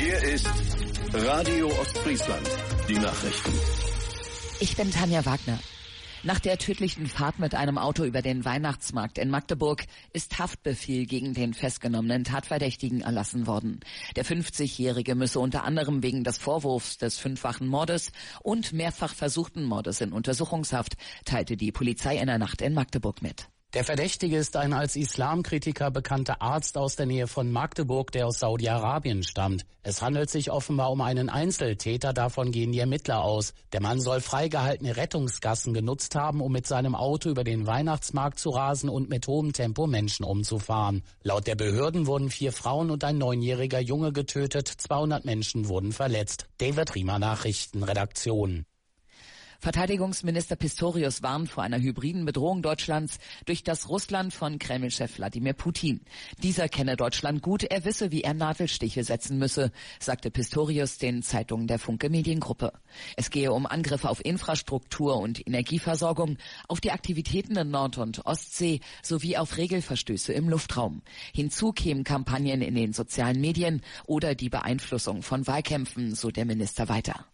Hier ist Radio Ostfriesland. Die Nachrichten. Ich bin Tanja Wagner. Nach der tödlichen Fahrt mit einem Auto über den Weihnachtsmarkt in Magdeburg ist Haftbefehl gegen den festgenommenen Tatverdächtigen erlassen worden. Der 50-Jährige müsse unter anderem wegen des Vorwurfs des 5-fachen Mordes und mehrfach versuchten Mordes in Untersuchungshaft, teilte die Polizei in der Nacht in Magdeburg mit. Der Verdächtige ist ein als Islamkritiker bekannter Arzt aus der Nähe von Magdeburg, der aus Saudi-Arabien stammt. Es handelt sich offenbar um einen Einzeltäter, davon gehen die Ermittler aus. Der Mann soll freigehaltene Rettungsgassen genutzt haben, um mit seinem Auto über den Weihnachtsmarkt zu rasen und mit hohem Tempo Menschen umzufahren. Laut der Behörden wurden 4 Frauen und ein 9-jähriger Junge getötet, 200 Menschen wurden verletzt. David Riemer, Nachrichtenredaktion. Verteidigungsminister Pistorius warnt vor einer hybriden Bedrohung Deutschlands durch das Russland von Kreml-Chef Wladimir Putin. Dieser kenne Deutschland gut, er wisse, wie er Nadelstiche setzen müsse, sagte Pistorius den Zeitungen der Funke Mediengruppe. Es gehe um Angriffe auf Infrastruktur und Energieversorgung, auf die Aktivitäten in Nord- und Ostsee sowie auf Regelverstöße im Luftraum. Hinzu kämen Kampagnen in den sozialen Medien oder die Beeinflussung von Wahlkämpfen, so der Minister weiter.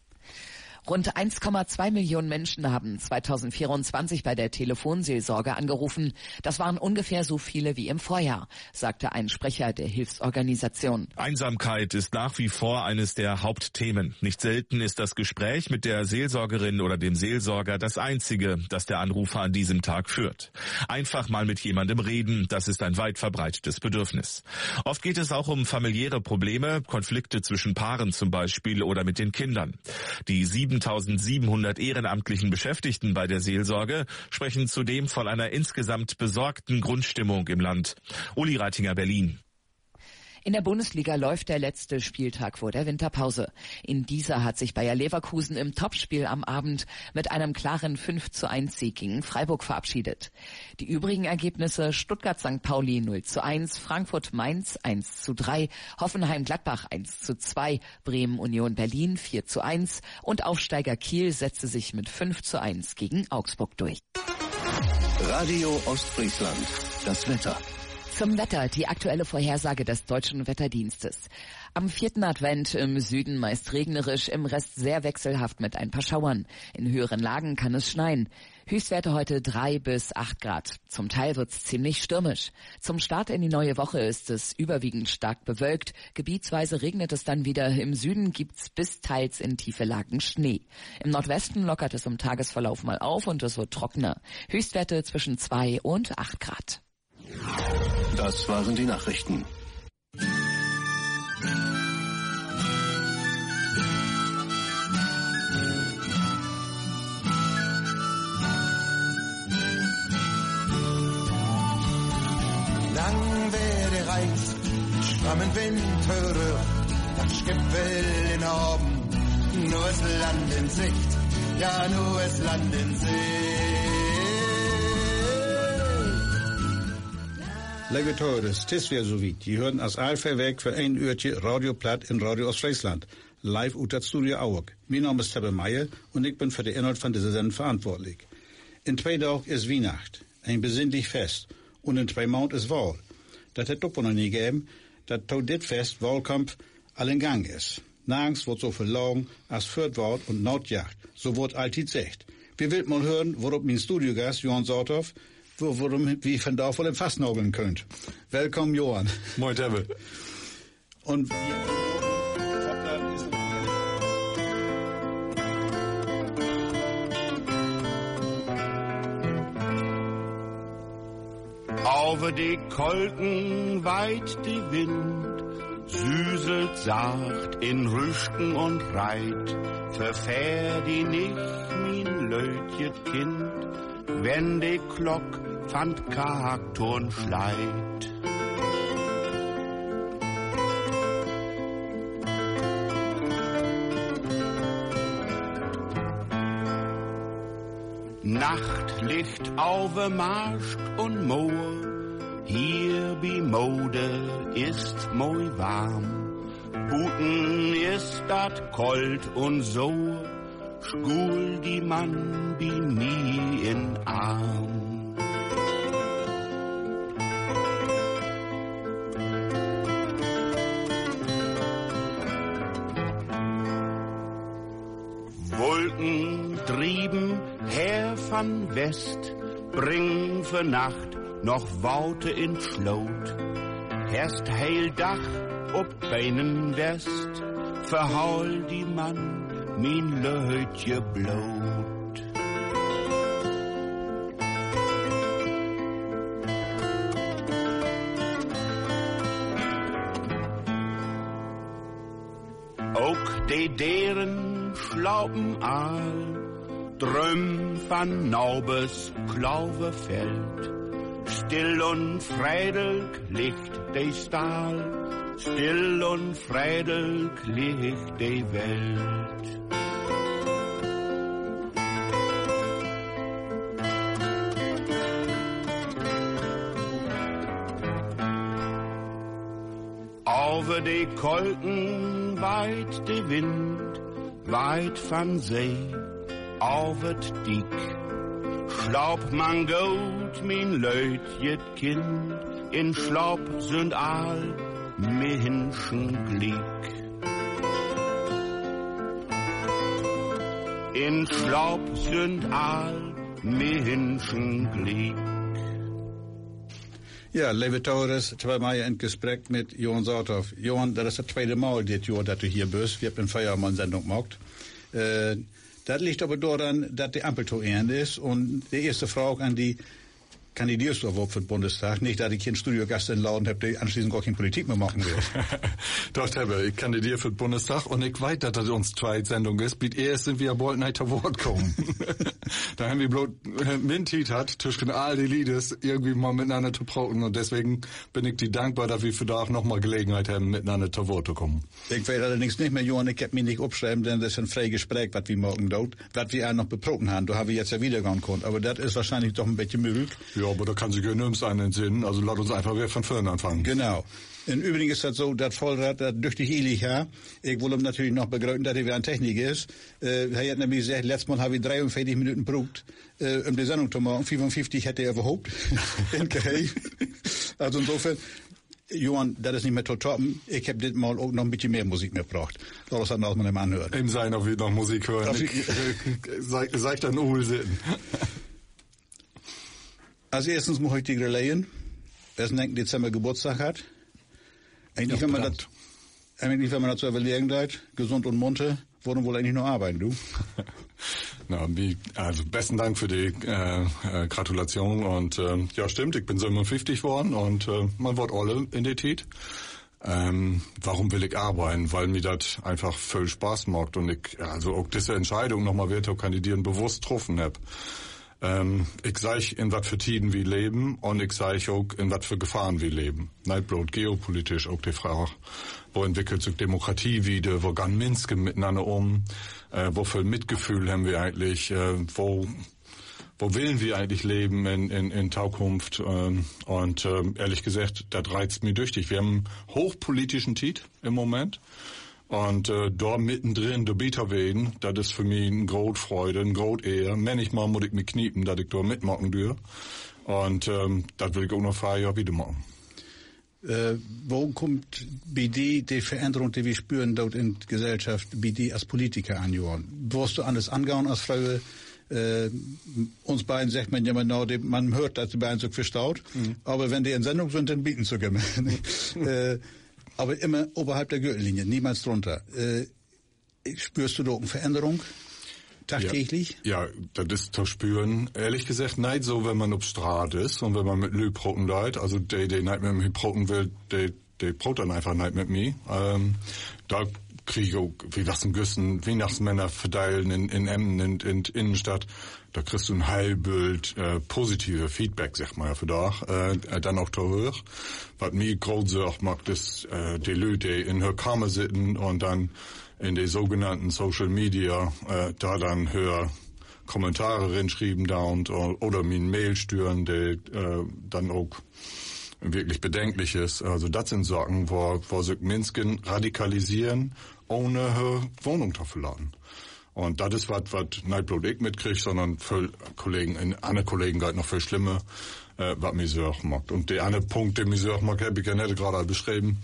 Rund 1,2 Millionen Menschen haben 2024 bei der Telefonseelsorge angerufen. Das waren ungefähr so viele wie im Vorjahr, sagte ein Sprecher der Hilfsorganisation. Einsamkeit ist nach wie vor eines der Hauptthemen. Nicht selten ist das Gespräch mit der Seelsorgerin oder dem Seelsorger das einzige, das der Anrufer an diesem Tag führt. Einfach mal mit jemandem reden, das ist ein weit verbreitetes Bedürfnis. Oft geht es auch um familiäre Probleme, Konflikte zwischen Paaren zum Beispiel oder mit den Kindern. Die 7.700 ehrenamtlichen Beschäftigten bei der Seelsorge sprechen zudem von einer insgesamt besorgten Grundstimmung im Land. Uli Reitinger, Berlin. In der Bundesliga läuft der letzte Spieltag vor der Winterpause. In dieser hat sich Bayer Leverkusen im Topspiel am Abend mit einem klaren 5:1 gegen Freiburg verabschiedet. Die übrigen Ergebnisse: Stuttgart-St. Pauli 0:1, Frankfurt-Mainz 1:3, Hoffenheim-Gladbach 1:2, Bremen-Union Berlin 4:1 und Aufsteiger Kiel setzte sich mit 5:1 gegen Augsburg durch. Radio Ostfriesland. Das Wetter. Zum Wetter, die aktuelle Vorhersage des Deutschen Wetterdienstes. Am 4. Advent im Süden meist regnerisch, im Rest sehr wechselhaft mit ein paar Schauern. In höheren Lagen kann es schneien. Höchstwerte heute 3 bis 8 Grad. Zum Teil wird's ziemlich stürmisch. Zum Start in die neue Woche ist es überwiegend stark bewölkt. Gebietsweise regnet es dann wieder. Im Süden gibt's bis teils in tiefe Lagen Schnee. Im Nordwesten lockert es im Tagesverlauf mal auf und es wird trockener. Höchstwerte zwischen 2 und 8 Grad. Das waren die Nachrichten. Lang wäre Reis, mit strammen Wind berührt, das Gipfel in Oben, nur das Land in Sicht, ja nur das Land in Sicht. Liebe Todes, het is weer zoiets. Je hoort als Alpha-Werk voor 1 uurtje Radio Platt in Radio Ostfriesland. Live uit het Studio Auer. Mijn naam is Tebbe Meijer und ich bin für den Inhalt von dieser Sendung verantwortlich. In 2 Tagen ist Weihnacht, ein besinnlich Fest. Und in 2 Monaten ist Wahl. Das hat es noch nie gegeben, dass dit Fest, Wahlkampf, all in Gang ist. Nirgends wird so viel Laugen als Fürtwort und Notjagd. So wird alltid gesagt. Wir wollen mal hören, worauf mein Studiogast, Johann Sorthoff, wie von da voll im Fass nageln könnt. Willkommen, Johann. Moin, Tebbe. Und Over die Kolken weit die Wind, süßelt sacht in Rüsten und Reit, verfähr die nicht, mein lötjet Kind, wenn die Glock fand Kakturn schleit. Nachtlicht auf Marsch und Moor, hier bi Mode ist moi warm. Buten ist dat kold und so, schgul die Mann bi mi in Arm. Wolken trieben her van West, bringen für Nacht noch Woute in Schlot. Herst heil Dach ob Beinen West, verhaul die Mann, min Leutje Blut. Ook de deren schlaupen aal, dröm van Naubes Klauvefeld. Still und freidelig liegt de Stahl, still und freidelig liegt de Welt. Over de Kolken weit de Wind, weit van See, over Diek. Schlaub man goud, min Leut, jet Kind, in Schlaub sind all Menschen glick. In Schlaub sind all Menschen glick. Ja, lieve Taurus, 2 Meier in Gesprek mit Johan Sauthoff. Johan, das ist das 2. Mal dit Jahr, dass du hier bist. Wir haben eine Feiermann-Sendung gemacht. Das liegt aber daran, dass die Ampel zu Ende ist. Und die erste Frage an die kandidierst du überhaupt für den Bundestag? Nicht, dass ich hier einen Studiogast einladen habe, der anschließend gar keine Politik mehr machen will. Doch, Tebbe, ich kandidiere für den Bundestag und ich weiß, dass das uns 2 Sendung ist. Biet erst sind wir wollten nicht zu Wort kommen. Da haben wir bloß Mintit hat, zwischen all die Liedes irgendwie mal miteinander zu praten und deswegen bin ich dir dankbar, dass wir für da auch nochmal Gelegenheit haben, miteinander zu Wort zu kommen. Ich weiß allerdings nicht mehr, Johann, ich hab mich nicht aufschreiben, denn das ist ein freies Gespräch, was wir morgen dort, was wir auch noch beproben haben. Da haben wir jetzt ja wieder gehen können, aber das ist wahrscheinlich doch ein bisschen müde. Ja, aber da kann sich ja nirgends einen entsinnen, also lass uns einfach wieder von vorne anfangen. Genau. Und übrigens ist das so, das Vollrad, das düchtig ehrlich, ja. Ich will ihm natürlich noch begründen, dass er wieder eine Technik ist. Er hat nämlich gesagt, letztes Mal habe ich 43 Minuten gebraucht, um die Sendung zu machen. 55 hätte er überhaupt. Also insofern, Johann, das ist nicht mehr total. Ich habe das Mal auch noch ein bisschen mehr Musik mitgebracht. Das hat man nicht anhört. Im Sein auch wieder noch Musik hören. Sag dann Uhlsitten. Als erstens muss ich die relayen, wer es 9. Dezember Geburtstag hat. Eigentlich, wenn man das so überlegen hat, gesund und munter, wollen wohl eigentlich nur arbeiten, du? Na, also besten Dank für die Gratulation und ja stimmt, ich bin 57 geworden und man wird alle in der Tit. Warum will ich arbeiten? Weil mir das einfach voll Spaß macht und ich also auch diese Entscheidung nochmal wieder kandidieren bewusst getroffen habe. Ich sag, in was für Tiden wir leben und ich sag auch, in was für Gefahren wir leben. Nicht bloß geopolitisch auch die Frage, wo entwickelt sich Demokratie wieder, wo gehen Menschen miteinander um, wo viel Mitgefühl haben wir eigentlich, wo wollen wir eigentlich leben in Zukunft und ehrlich gesagt, das reizt mich durch. Wir haben einen hochpolitischen Tiet im Moment. Und dort mittendrin, der Beethoven, das ist für mich eine große Freude, eine große Ehre. Manchmal muss ich mich kniepen, dass ich dort mitmachen dürfe. Und das will ich auch noch 5 Jahre wieder machen. Wo kommt bei dir die Veränderung, die wir spüren dort in der Gesellschaft, bei dir als Politiker an, Johann? Wirst du anders angehen als Frau? Uns beiden sagt man ja immer, man hört, dass die beiden so verstaut. Aber wenn die in Sendung sind, dann bieten sie gerne. Aber immer oberhalb der Gürtellinie, niemals drunter. Spürst du da eine Veränderung tagtäglich? Ja, das ist zu spüren. Ehrlich gesagt, nicht so, wenn man auf Straße ist und wenn man mit Lü proten leid. Also der nicht mit mir proten will, der prot dann einfach nicht mit mir. Da kriege ich auch, wie was im Güssen, Weihnachtsmänner verteilen in Emmen, in Innenstadt. Da kriegst du ein Heilbild, positive Feedback, sag mal, für da, dann auch zu hoch. Was mir groß auch macht, ist, die Leute in der Kammer sitzen und dann in die sogenannten Social Media, da dann höher Kommentare reinschreiben da oder mir ein Mail stören, die, dann auch wirklich bedenklich ist. Also das sind Sachen, wo sich Menschen radikalisieren, ohne Wohnung zu verlassen. Und das ist was nicht bloß ich mitkriege, sondern für Kollegen, andere Kollegen geht noch viel schlimmer, was mir so auch macht. Und der andere Punkt, den mir so auch mag, habe ich ja nicht gerade beschrieben.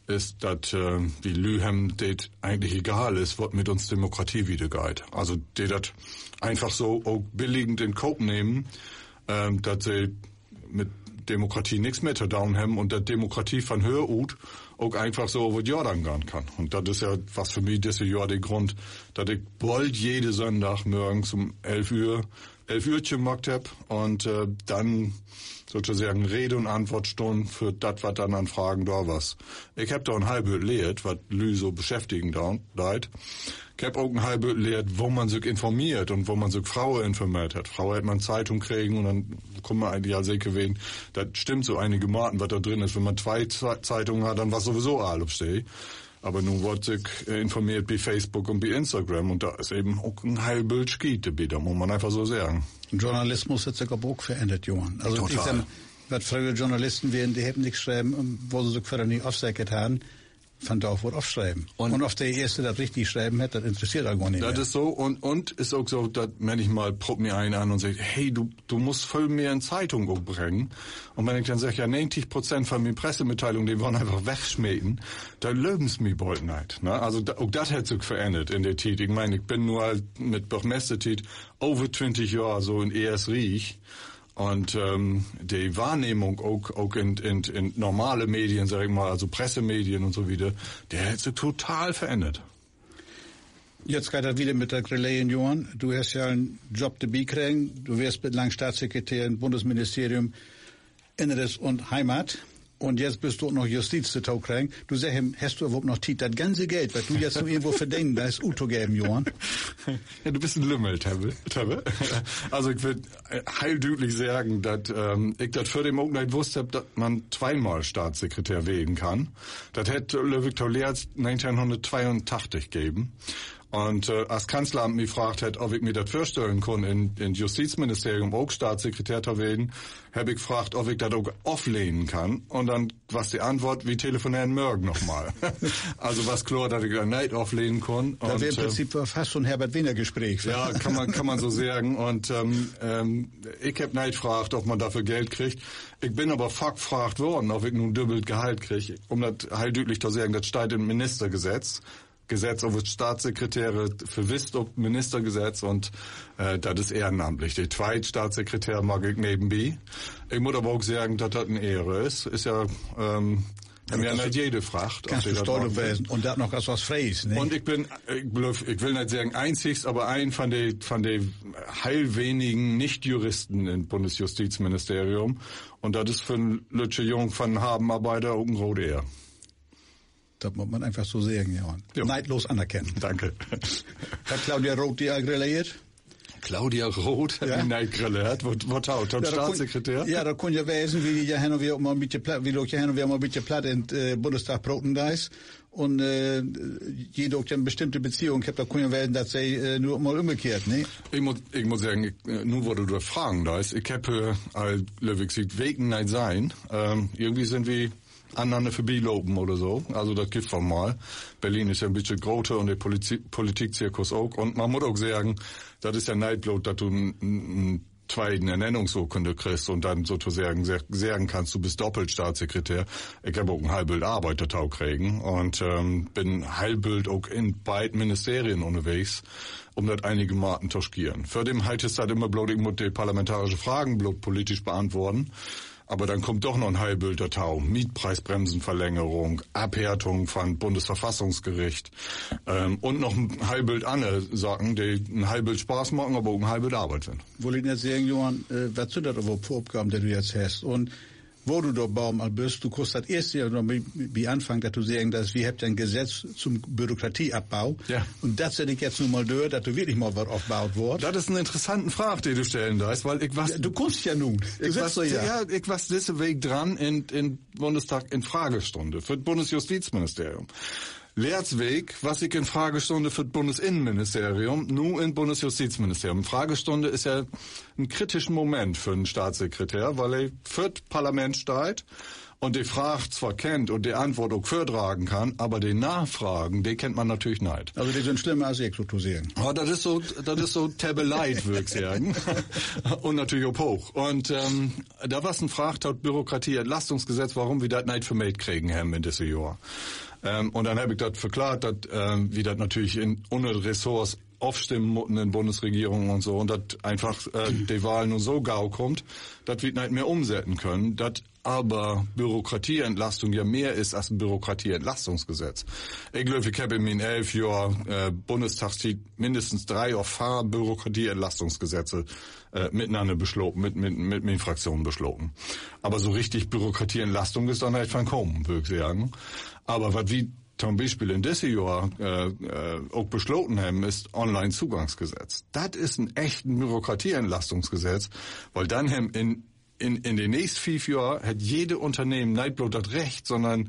ist, dass die Lühem det eigentlich egal ist, was mit uns Demokratie wieder geht. Also die das einfach so auch billigend in Cope nehmen, dass sie mit Demokratie nichts mehr zu tun haben und der Demokratie von Höhe ut auch einfach so über die Jordan gehen kann. Und das ist ja, was für mich dieses Jahr der Grund, dass ich bald jede Sonntag morgens um 11 Uhr gemacht habe und dann sozusagen Rede- und Antwortstunden für das, was dann an Fragen da war. Ich habe da ein halbes lehrt, was Lü so beschäftigen da. Ich habe auch ein halbes lehrt, wo man sich informiert und wo man sich Frauen informiert hat. Frauen hat man Zeitung kriegen und dann kommt man eigentlich als sicher wen, das stimmt so einige Marten, was da drin ist. Wenn man 2 Zeitungen hat, dann war sowieso alles steht. Aber nun wird sich informiert bei Facebook und bei Instagram und da ist eben auch ein Heilbild schied, da muss man einfach so sagen. Journalismus hat sich aber auch verändert, Johann. Also total. Ich sag, was früher Journalisten wären, die hätten nichts schreiben, wo sie sich vorher nicht aufsäckert haben, von da auf wird aufschreiben. Und auf der Erste, das richtig schreiben hat, das interessiert auch gar nicht mehr. Das ist so und ist auch so, dass manchmal probt mir einer an und sagt, hey, du musst viel mehr in Zeitung auch bringen. Und wenn ich dann sage, ja, 90% von meinen Pressemitteilungen, die wollen einfach wegschmieden, dann löben sie mich bald nicht. Ne? Also auch das hat sich verändert in der Zeit. Ich meine, ich bin nur halt mit Bürgermeisterzeit over 20 Jahre so in ES Riech. Und die Wahrnehmung auch in normale Medien, sag ich mal, also Pressemedien und so wieder, der hat sich total verändert. Jetzt geht das wieder mit der Relais, Johann. Du hast ja einen Job dabei kriegen. Du wirst bislang Staatssekretär im Bundesministerium Inneres und Heimat. Und jetzt bist du auch noch Justiz zu tun kriegen. Du sagst, hast du überhaupt noch Tiet, das ganze Geld, was du jetzt noch irgendwo verdienen, da ist Uto geben, Johann. Ja, du bist ein Lümmel, Tebbe. Also ich will heildeutlich sagen, dass ich das für den Morgen nicht wusste, dass man 2-mal Staatssekretär wählen kann. Das hätte Ludwig Tollerz 1982 gegeben. Und als Kanzleramt mich gefragt hat, ob ich mir das vorstellen kann, in Justizministerium auch Staatssekretär zu werden, habe ich gefragt, ob ich das auch auflehnen kann. Und dann was die Antwort, wie telefonieren morgen nochmal. Also was klar, dass ich das nicht auflehnen kann. Das wäre im Prinzip fast so ein Herbert-Wiener-Gespräch. Ja, kann man so sagen. Und ich habe nicht gefragt, ob man dafür Geld kriegt. Ich bin aber gefragt worden, ob ich nun doppelt Gehalt kriege. Um das heildeutlich zu sagen, das steht im Ministergesetz. Gesetz auf Staatssekretäre verwisst auf Ministergesetz und das ist ehrenamtlich. Der zweite Staatssekretär mag ich nebenbei. Ich muss aber auch sagen, dass das eine Ehre ist. Ist ja ja nicht jede Fracht. Kannst du stolz werden und das noch als was Freies, ne? Und ich will nicht sagen einzigst, aber ein von den heil wenigen Nicht-Juristen im Bundesjustizministerium. Und das ist für einen Lütsche Jung von Habenarbeiter auch ein rote Ehr. Das muss man einfach so sagen, Johann. Ja. Neidlos anerkennen. Danke. Hat Claudia Roth die grilliert? Claudia Roth hat die nicht grilliert? Was haut? Staatssekretär? Ja, da kann ja wissen, wie die ja hin und wieder mal ein bisschen platt, in Bundestag broten da ist. Und jeder auch eine bestimmte Beziehung hat, da kann ja werden, dass sie nur mal umgekehrt, ne? Ich muss sagen, nur wo du da fragen da ist, ich habe Löwig sieht wegen nicht sein. Irgendwie sind wir aneinander vorbeilopen oder so. Also das gibt es mal. Berlin ist ja ein bisschen größer und der Politikzirkus auch. Und man muss auch sagen, das ist ja nicht bloß, dass du einen zweiten Ernennungsurkunde kriegst und dann sozusagen sagen kannst, du bist Doppelstaatssekretär. Ich habe auch ein Heilbild Arbeitertag kriegen und bin Heilbild auch in beiden Ministerien unterwegs, um das einige Marten zu skieren. Für den halt ist das immer bloß, ich muss die parlamentarische Fragen bloß politisch beantworten. Aber dann kommt doch noch ein Heilbilder Tau. Mietpreisbremsenverlängerung, Abhärtung von Bundesverfassungsgericht und noch ein Heilbild andere Sachen, die ein Heilbild Spaß machen, aber auch ein Heilbild Arbeit sind. Wollte ich jetzt sagen, Johann, was sind das aber für Aufgaben, die du jetzt hast? Und wo du da Baum bist, du kannst das erste Jahr noch wie anfangen, dass du sagen, dass wir habt ein Gesetz zum Bürokratieabbau. Ja. Und das hätte ich jetzt nur mal durch, dass du wirklich mal was aufgebaut wird. Das ist eine interessante Frage, die du stellen darfst, weil ich was. Ja, du kannst ja nun. Ich was diese Weg dran in Bundestag in Fragestunde für das Bundesjustizministerium. Lehrtsweg, was ich in Fragestunde für das Bundesinnenministerium, nur in Bundesjustizministerium. Fragestunde ist ja ein kritischer Moment für einen Staatssekretär, weil er für das Parlament steht und die Frage zwar kennt und die Antwort auch vortragen kann, aber die Nachfragen, die kennt man natürlich nicht. Also die sind schlimmer als ich, sozusagen. Oh, das ist so Tabeleit, würde ich sagen. Und natürlich auch hoch. Und da was ein Fragt hat Bürokratie-Entlastungsgesetz, warum wir das nicht vermehrt kriegen haben in diesem Jahr. Und dann habe ich das verklart, dass wie das natürlich ohne Ressorts aufstimmen mussten in Bundesregierung und so, und dass einfach die Wahl nur so gau kommt, dass wir nicht mehr umsetzen können, dass aber Bürokratieentlastung ja mehr ist als ein Bürokratieentlastungsgesetz. Ich glaube, ich habe in meinen 11 Jahren Bundestagszeit mindestens 3 oder 4 Bürokratieentlastungsgesetze miteinander beschlossen, mit meinen Fraktionen beschlossen. Aber so richtig Bürokratieentlastung ist dann nicht von kommen, würde ich sagen. Aber was wir zum Beispiel in diesem Jahr auch beschlossen haben, ist Online-Zugangsgesetz. Das ist ein echten Bürokratierentlastungsgesetz, weil dann haben in den nächsten 5 Jahren hat jede Unternehmen nicht bloß das Recht, sondern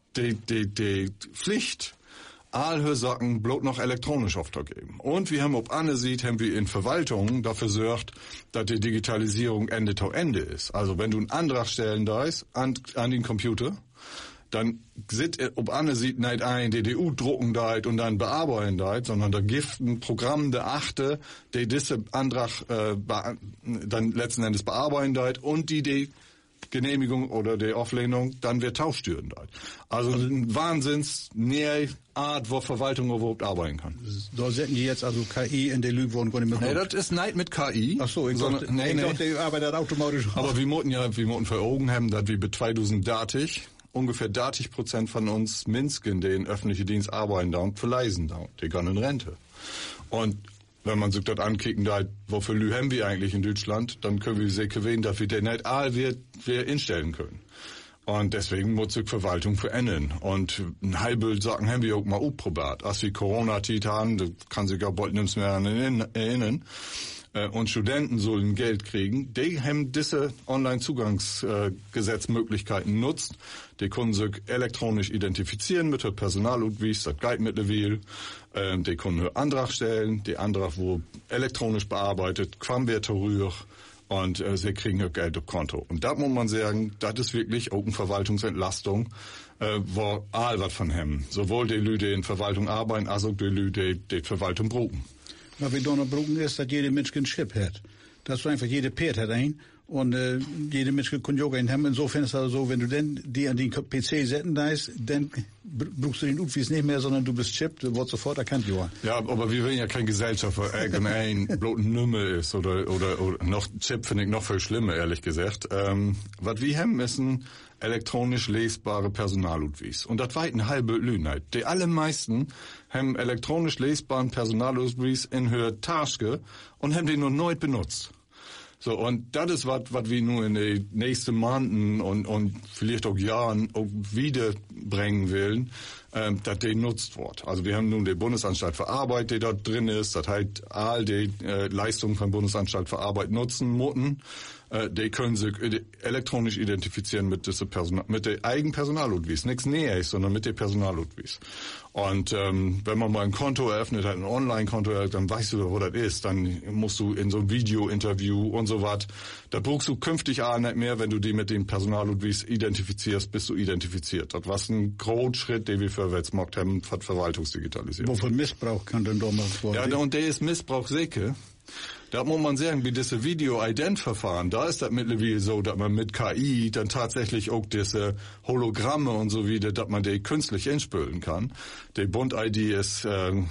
die Pflicht, alle Sachen bloß noch elektronisch aufzugeben. Und wir haben, ob Anne sieht, haben wir in Verwaltungen dafür sorgt, dass die Digitalisierung Ende zu Ende ist. Also wenn du einen Antrag stellen darfst an den Computer, dann sieht, ob Anne sieht nicht ein, DDU drucken da und dann bearbeiten da, sondern da gibt ein Programm der Achte, die diese Antrag dann letzten Endes bearbeiten da und die Genehmigung oder die Auflehnung dann wird tauschtüren da. Also ein Wahnsinns-nähe Art, wo Verwaltung überhaupt arbeiten kann. Da setzen die jetzt also KI in die Lüge und nicht mehr. Nee, das ist nicht mit KI. Ach so, ich dachte, die arbeitet automatisch. Aber wir mussten vor Augen haben, dass wir bei 2030 ungefähr 30% von uns Minsken, die in öffentlichen Dienst arbeiten, da und verleisen da. Die gehen in Rente. Und wenn man sich das ankicken, da, wofür Lü haben wir eigentlich in Deutschland, dann können wir sicher gewähnen, dass wir den nicht all wir instellen können. Und deswegen muss sich Verwaltung verändern. Und ein halbes Sachen haben wir auch mal ausprobiert. Als wir Corona-Tit haben, da kann sich ja bald nichts mehr erinnern, und Studenten sollen Geld kriegen, die haben diese Online-Zugangsgesetzmöglichkeiten nutzt. Die können sich elektronisch identifizieren mit der Personalausweis, das geht mittlerweile. Die können einen Antrag stellen, die Antrag wurde elektronisch bearbeitet, quam wird rühr und sie kriegen ihr Geld auf Konto. Und da muss man sagen, das ist wirklich auch eine Verwaltungsentlastung, wo all was von haben. Sowohl die Leute, die in Verwaltung arbeiten, als auch die Leute, die Verwaltung brauchen. Was wir da noch brauchen, ist, dass jeder Mensch einen Chip hat. Dass du einfach jede Pferd hat ein und jede Mensch kann Yoga in haben. Insofern ist es also so, wenn du denn die an den PC setzen darfst, dann brauchst du den Utwies nicht mehr, sondern du bist chippt, du wirst sofort erkannt, Johann. Ja, aber wir wollen ja keine Gesellschaft, wo irgendein bloßen Nummer ist oder noch Chip finde ich noch viel schlimmer, ehrlich gesagt. Was wir haben, ist ein elektronisch lesbare Personalausweis. Und das war eine halbe Lühnheit. Die allermeisten haben elektronisch lesbaren Personalausweis in höher Tasche und haben den nur neu benutzt. So, und das ist was wir nur in den nächsten Monaten und vielleicht auch Jahren auch wiederbringen wollen, dass die nutzt wird. Also wir haben nun die Bundesanstalt für Arbeit, die dort drin ist, das heißt, all die Leistungen von Bundesanstalt für Arbeit nutzen müssen. Die können sich elektronisch identifizieren mit der Eigenpersonalausweis. Nichts Näheres, sondern mit der Personalausweis. Und wenn man mal ein Konto eröffnet hat, ein Online-Konto, dann weißt du, wo das ist. Dann musst du in so ein Video-Interview und so was. Da brauchst du künftig auch nicht mehr, wenn du die mit dem Personalausweis identifizierst, bist du identifiziert. Das war ein großer Schritt, den wir vorwärts gemacht haben, von Verwaltungsdigitalisierung. Wovon Missbrauch kann denn da mal vorliegen? Ja, und der ist Missbrauch sicher. Da muss man sagen, wie diese Video-Ident-Verfahren, da ist das mittlerweile so, dass man mit KI dann tatsächlich auch diese Hologramme und so wieder, dass man die künstlich inspülen kann. Die Bund-ID ist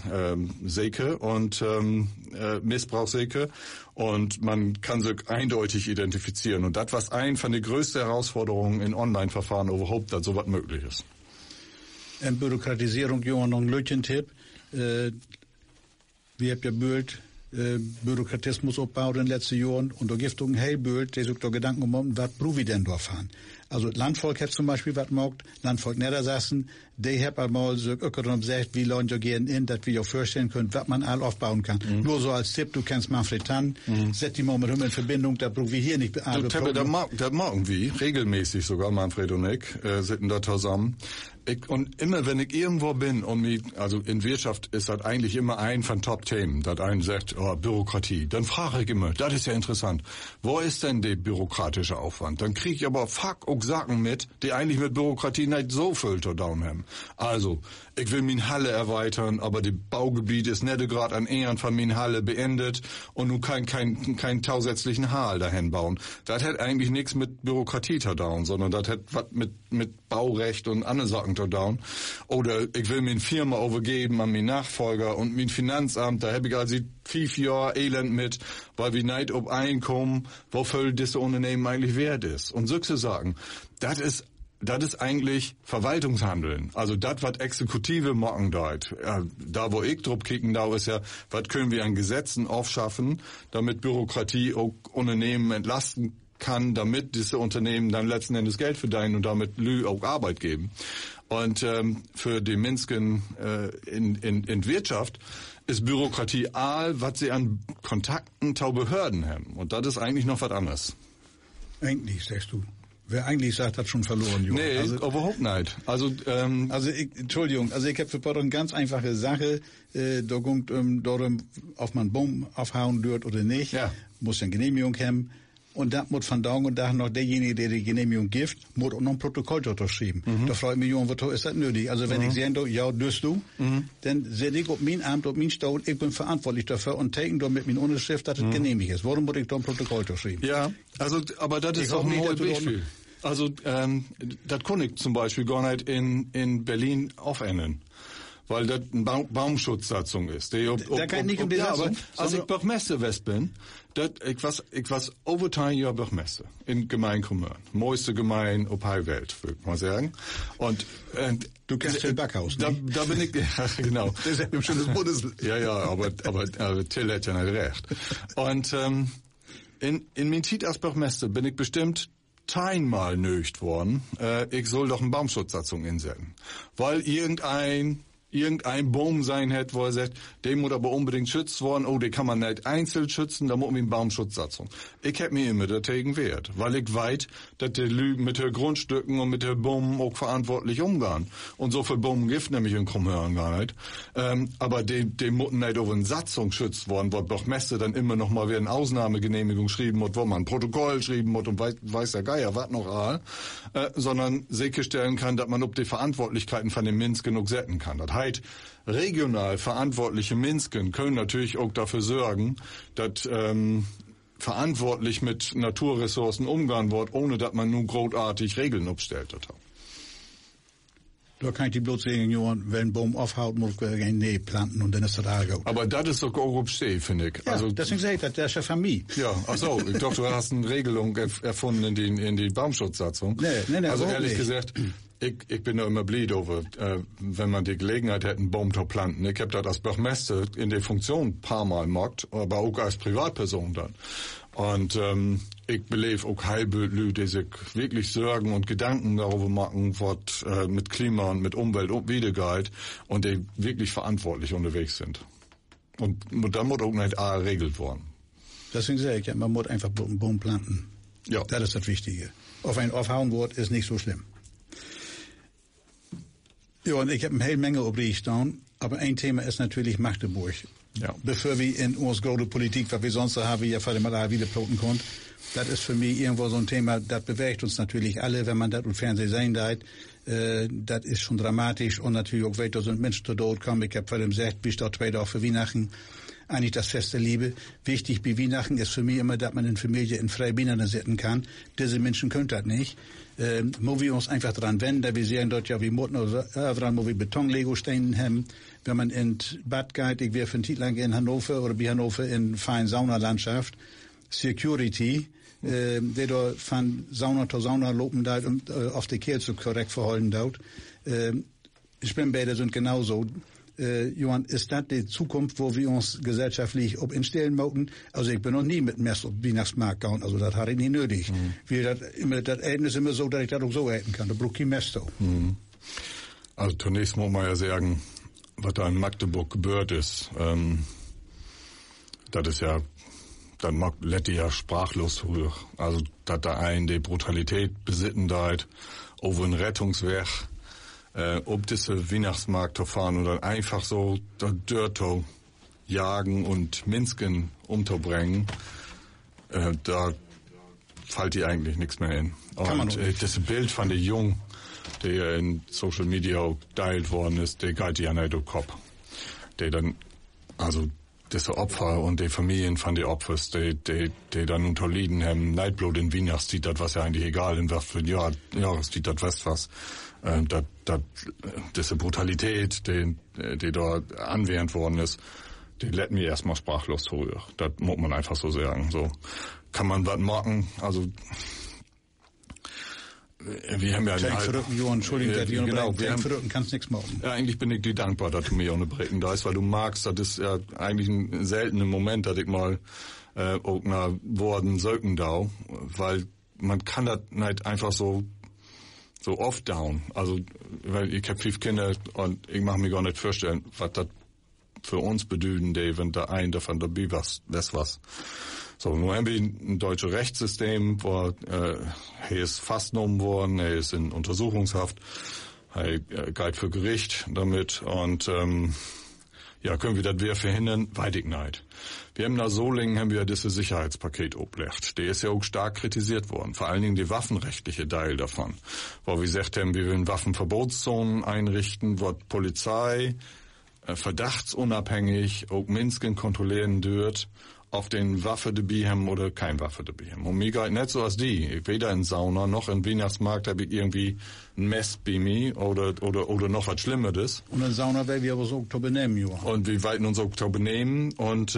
sicher und Missbrauchsicher und man kann sich eindeutig identifizieren. Und das was ein von den größten Herausforderungen in Online-Verfahren überhaupt, dass sowas möglich ist. Bürokratisierung, Johann, noch ein Lötchen-Tipp. Wir habt ja Bild, Bürokratismus aufgebaut in den letzten Jahren und da gibt es ein Heilbild, der sich da Gedanken um, was brauchen wir denn da fahren? Also Landvolk hat zum Beispiel was gemacht, Landvolk Niedersachsen, die hat einmal so gesagt, wie Leute gehen in, dass wir auch vorstellen können, was man all aufbauen kann. Mhm. Nur so als Tipp, du kennst Manfred Tann, setz die mal mit ihm in Verbindung, da brauchen wir hier nicht das machen wir regelmäßig sogar, Manfred und ich, sitzen da zusammen. Und immer, wenn ich irgendwo bin also in Wirtschaft ist das eigentlich immer ein von Top-Themen, dass einen sagt, Bürokratie. Dann frage ich immer, das ist ja interessant, wo ist denn der bürokratische Aufwand? Dann kriege ich aber auch Sachen mit, die eigentlich mit Bürokratie nicht so viel zu tun haben. Also, ich will meine Halle erweitern, aber das Baugebiet ist nicht gerade an Ehren von meiner Halle beendet und nun kein zusätzlichen Hall dahin bauen. Das hat eigentlich nichts mit Bürokratie zu tun, sondern das hat was mit Baurecht und andere Sachen zu tun. Oder ich will mir eine Firma übergeben an meinen Nachfolger und mein Finanzamt, da habe ich also 5 Jahre Elend mit, weil wir nicht ob Einkommen, wofür das Unternehmen eigentlich wert ist. Und solche Sachen, das ist eigentlich Verwaltungshandeln. Also das, was Exekutive machen dort. Da, wo ich drauf kicken, da ist ja, was können wir an Gesetzen aufschaffen, damit Bürokratie auch Unternehmen entlasten kann, damit diese Unternehmen dann letzten Endes Geld verdienen und damit Lü auch Arbeit geben. Und für die Menschen in Wirtschaft ist Bürokratie was sie an Kontakten zu Behörden haben. Und das ist eigentlich noch was anderes. Eigentlich, sagst du. Wer eigentlich sagt, hat schon verloren, Junge. Nee, also, überhaupt nicht. Entschuldigung, ich habe für eine ganz einfache Sache, da kommt darum, ob man Baum aufhauen dürft oder nicht, muss eine Genehmigung haben. Und da muss von Tag und Tag noch derjenige, der die Genehmigung gibt, muss auch noch ein Protokoll unterschreiben. Da frage ich mich, wo ist das nötig? Also wenn ich sehen, ja, dürst du, dann sehe ich auf mein Amt, auf mein Stuhl, ich bin verantwortlich dafür und take da mit meiner Unterschrift, dass es genehmigt ist. Warum muss ich da ein Protokoll unterschreiben? Ja, also, aber das ist doch ein hohes Beispiel. Also, das kann ich zum Beispiel gar nicht in Berlin aufändern. Weil das eine Baumschutzsatzung ist. Da kann ich nicht um die Satzung. Aber als ich Bürgermeister bin, ich was over 10 Jahre Bürgermeister in Gemeinkommunen. Mooiste Gemein auf der Welt, würde ich mal sagen. Und, du kennst Till Backhaus, da bin ich, ja, genau. Das ist ja ein schönes Bundesland. Ja, aber Till hat ja nicht recht. Und, in meinem Zeit als Bürgermeister bin ich bestimmt einmal nötigt worden, ich soll doch eine Baumschutzsatzung insetzen. Weil irgendein Baum sein hat, wo er sagt, der muss aber unbedingt schützt worden, den kann man nicht einzeln schützen, da muss man eine Baumschutzsatzung. Ich hab mir immer dagegen wehrt, weil ich weiß, dass die Leute mit den Grundstücken und mit den Bäumen auch verantwortlich umgehen. Und so viel Bäume gibt nämlich in Krummhören gar nicht. Aber die müssen nicht auf eine Satzung schützt worden, wo doch Messe dann immer noch mal wieder eine Ausnahmegenehmigung schrieben muss, wo man ein Protokoll schrieben muss und weiß der Geier, was noch all, sondern sicherstellen kann, dass man ob die Verantwortlichkeiten von den Minsk genug setzen kann. Das heißt, regional verantwortliche Minsken können natürlich auch dafür sorgen, dass verantwortlich mit Naturressourcen umgehen wird, ohne dass man nun großartig Regeln aufstellt. Da kann ich die bloß sagen, Johann, wenn ein Baum aufhaut, muss ich ein Nähe planten und dann ist das auch. Aber das ist doch auch obsteh, finde ich. Ja, also, deswegen sage ich, das ist ja Familie. Ja, ach so, ich dachte, du hast eine Regelung erfunden in die Baumschutzsatzung. Nee, also ehrlich gesagt, ich bin da immer blieb over, wenn man die Gelegenheit hätte, einen Baum zu planten. Ich habe das als Bürgermeister in der Funktion ein paar Mal gemacht, aber auch als Privatperson dann. Und ich belebe auch Heilbildlü, die sich wirklich Sorgen und Gedanken darüber machen, was mit Klima und mit Umwelt wiedergeht und die wirklich verantwortlich unterwegs sind. Und da muss auch nicht geregelt worden. Deswegen sage ich, man muss einfach einen Baum planten. Ja. Das ist das Wichtige. Auf ein aufhauen wird, ist nicht so schlimm. Ja, und ich habe eine Menge Obrichtung, aber ein Thema ist natürlich Magdeburg. Ja. Bevor wir in unsere große Politik, was wir sonst so haben, ja vor allem mal wieder plotten konnten, das ist für mich irgendwo so ein Thema, das bewegt uns natürlich alle, wenn man das im Fernsehen sehen darf. Das ist schon dramatisch und natürlich auch, weil da sind Menschen zu Tod kommen. Ich habe vor allem gesagt, bis da 2 Tage für Weihnachten, eigentlich das Fest der Liebe. Wichtig bei Weihnachten ist für mich immer, dass man in Familie in Freibinnen sitzen kann. Diese Menschen können das nicht. Wo wir uns einfach dran wenden, da wir sehen dort ja, wie Motten oder wo wir Betonlego-Steine haben. Wenn man in Bad geht, ich wäre für ein Titel in Hannover oder bei Hannover in feinen Saunalandschaft, Security, der da von Sauna zu Sauna lopen da und auf die Kehl so korrekt verhalten dort. Schwimmbäder sind genauso. Johann, ist das die Zukunft, wo wir uns gesellschaftlich instellen möchten? Also ich bin noch nie mit Mess auf Weihnachtsmarkt gegangen, also das habe ich nicht nötig. Das Elten ist immer so, dass ich das auch so eten kann, da brauche ich kein Mess. Also zunächst muss man ja sagen, was da in Magdeburg gebührt ist, das ist ja, dann mag Letti ja sprachlos hoch. Also, dass da die Brutalität besitten da, over ein Rettungswerk, ob diese Weihnachtsmarkt zu fahren und dann einfach so dort jagen und Minsken umzubringen, da fällt dir eigentlich nichts mehr hin. Und das Bild von der Jung, der in Social Media auch geteilt worden ist, der geht ja nicht durch den Kopf. Der dann, also diese Opfer und die Familien von den Opfers, die dann unterliegen haben, Neidblut in Weihnachtszeit, das was ja eigentlich egal, in was für ein Jahreszeit, das weißt was. Diese Brutalität, die dort anwährend worden ist, die lässt mich erstmal sprachlos zurück. Das muss man einfach so sagen. So kann man was machen. Also wir haben ja Verrückten kannst nichts machen. Ja, eigentlich bin ich dir dankbar, dass du mir auch eine Brecken da ist, weil du magst, das ist ja eigentlich ein seltener Moment, dass ich mal auch nach Worten söken da, weil man kann das nicht einfach so oft down. Also, weil ich hab 5 Kinder und ich mach mir gar nicht vorstellen, was das für uns bedeuten, wenn da ein davon dabei was. So, nun haben wir ein deutsches Rechtssystem, wo er ist festgenommen worden, er ist in Untersuchungshaft, er geht für Gericht damit und können wir das wieder verhindern? Weiß ich nicht. Wir haben nach Solingen haben wir dieses Sicherheitspaket obgelegt. Der ist ja auch stark kritisiert worden. Vor allen Dingen die waffenrechtliche Teil davon. Wo wir gesagt haben, wir wollen Waffenverbotszonen einrichten, wo Polizei verdachtsunabhängig auch Minsken kontrollieren dürft, auf den Waffe dabei haben oder kein Waffe dabei haben. Und mir geht nicht so als die. Weder in Sauna noch in Weihnachtsmarkt habe ich irgendwie ein Mess bei mir oder noch was Schlimmeres. Und in Sauna werden wir aber so Oktober nehmen, Johann. Und wir wollten uns Oktober nehmen und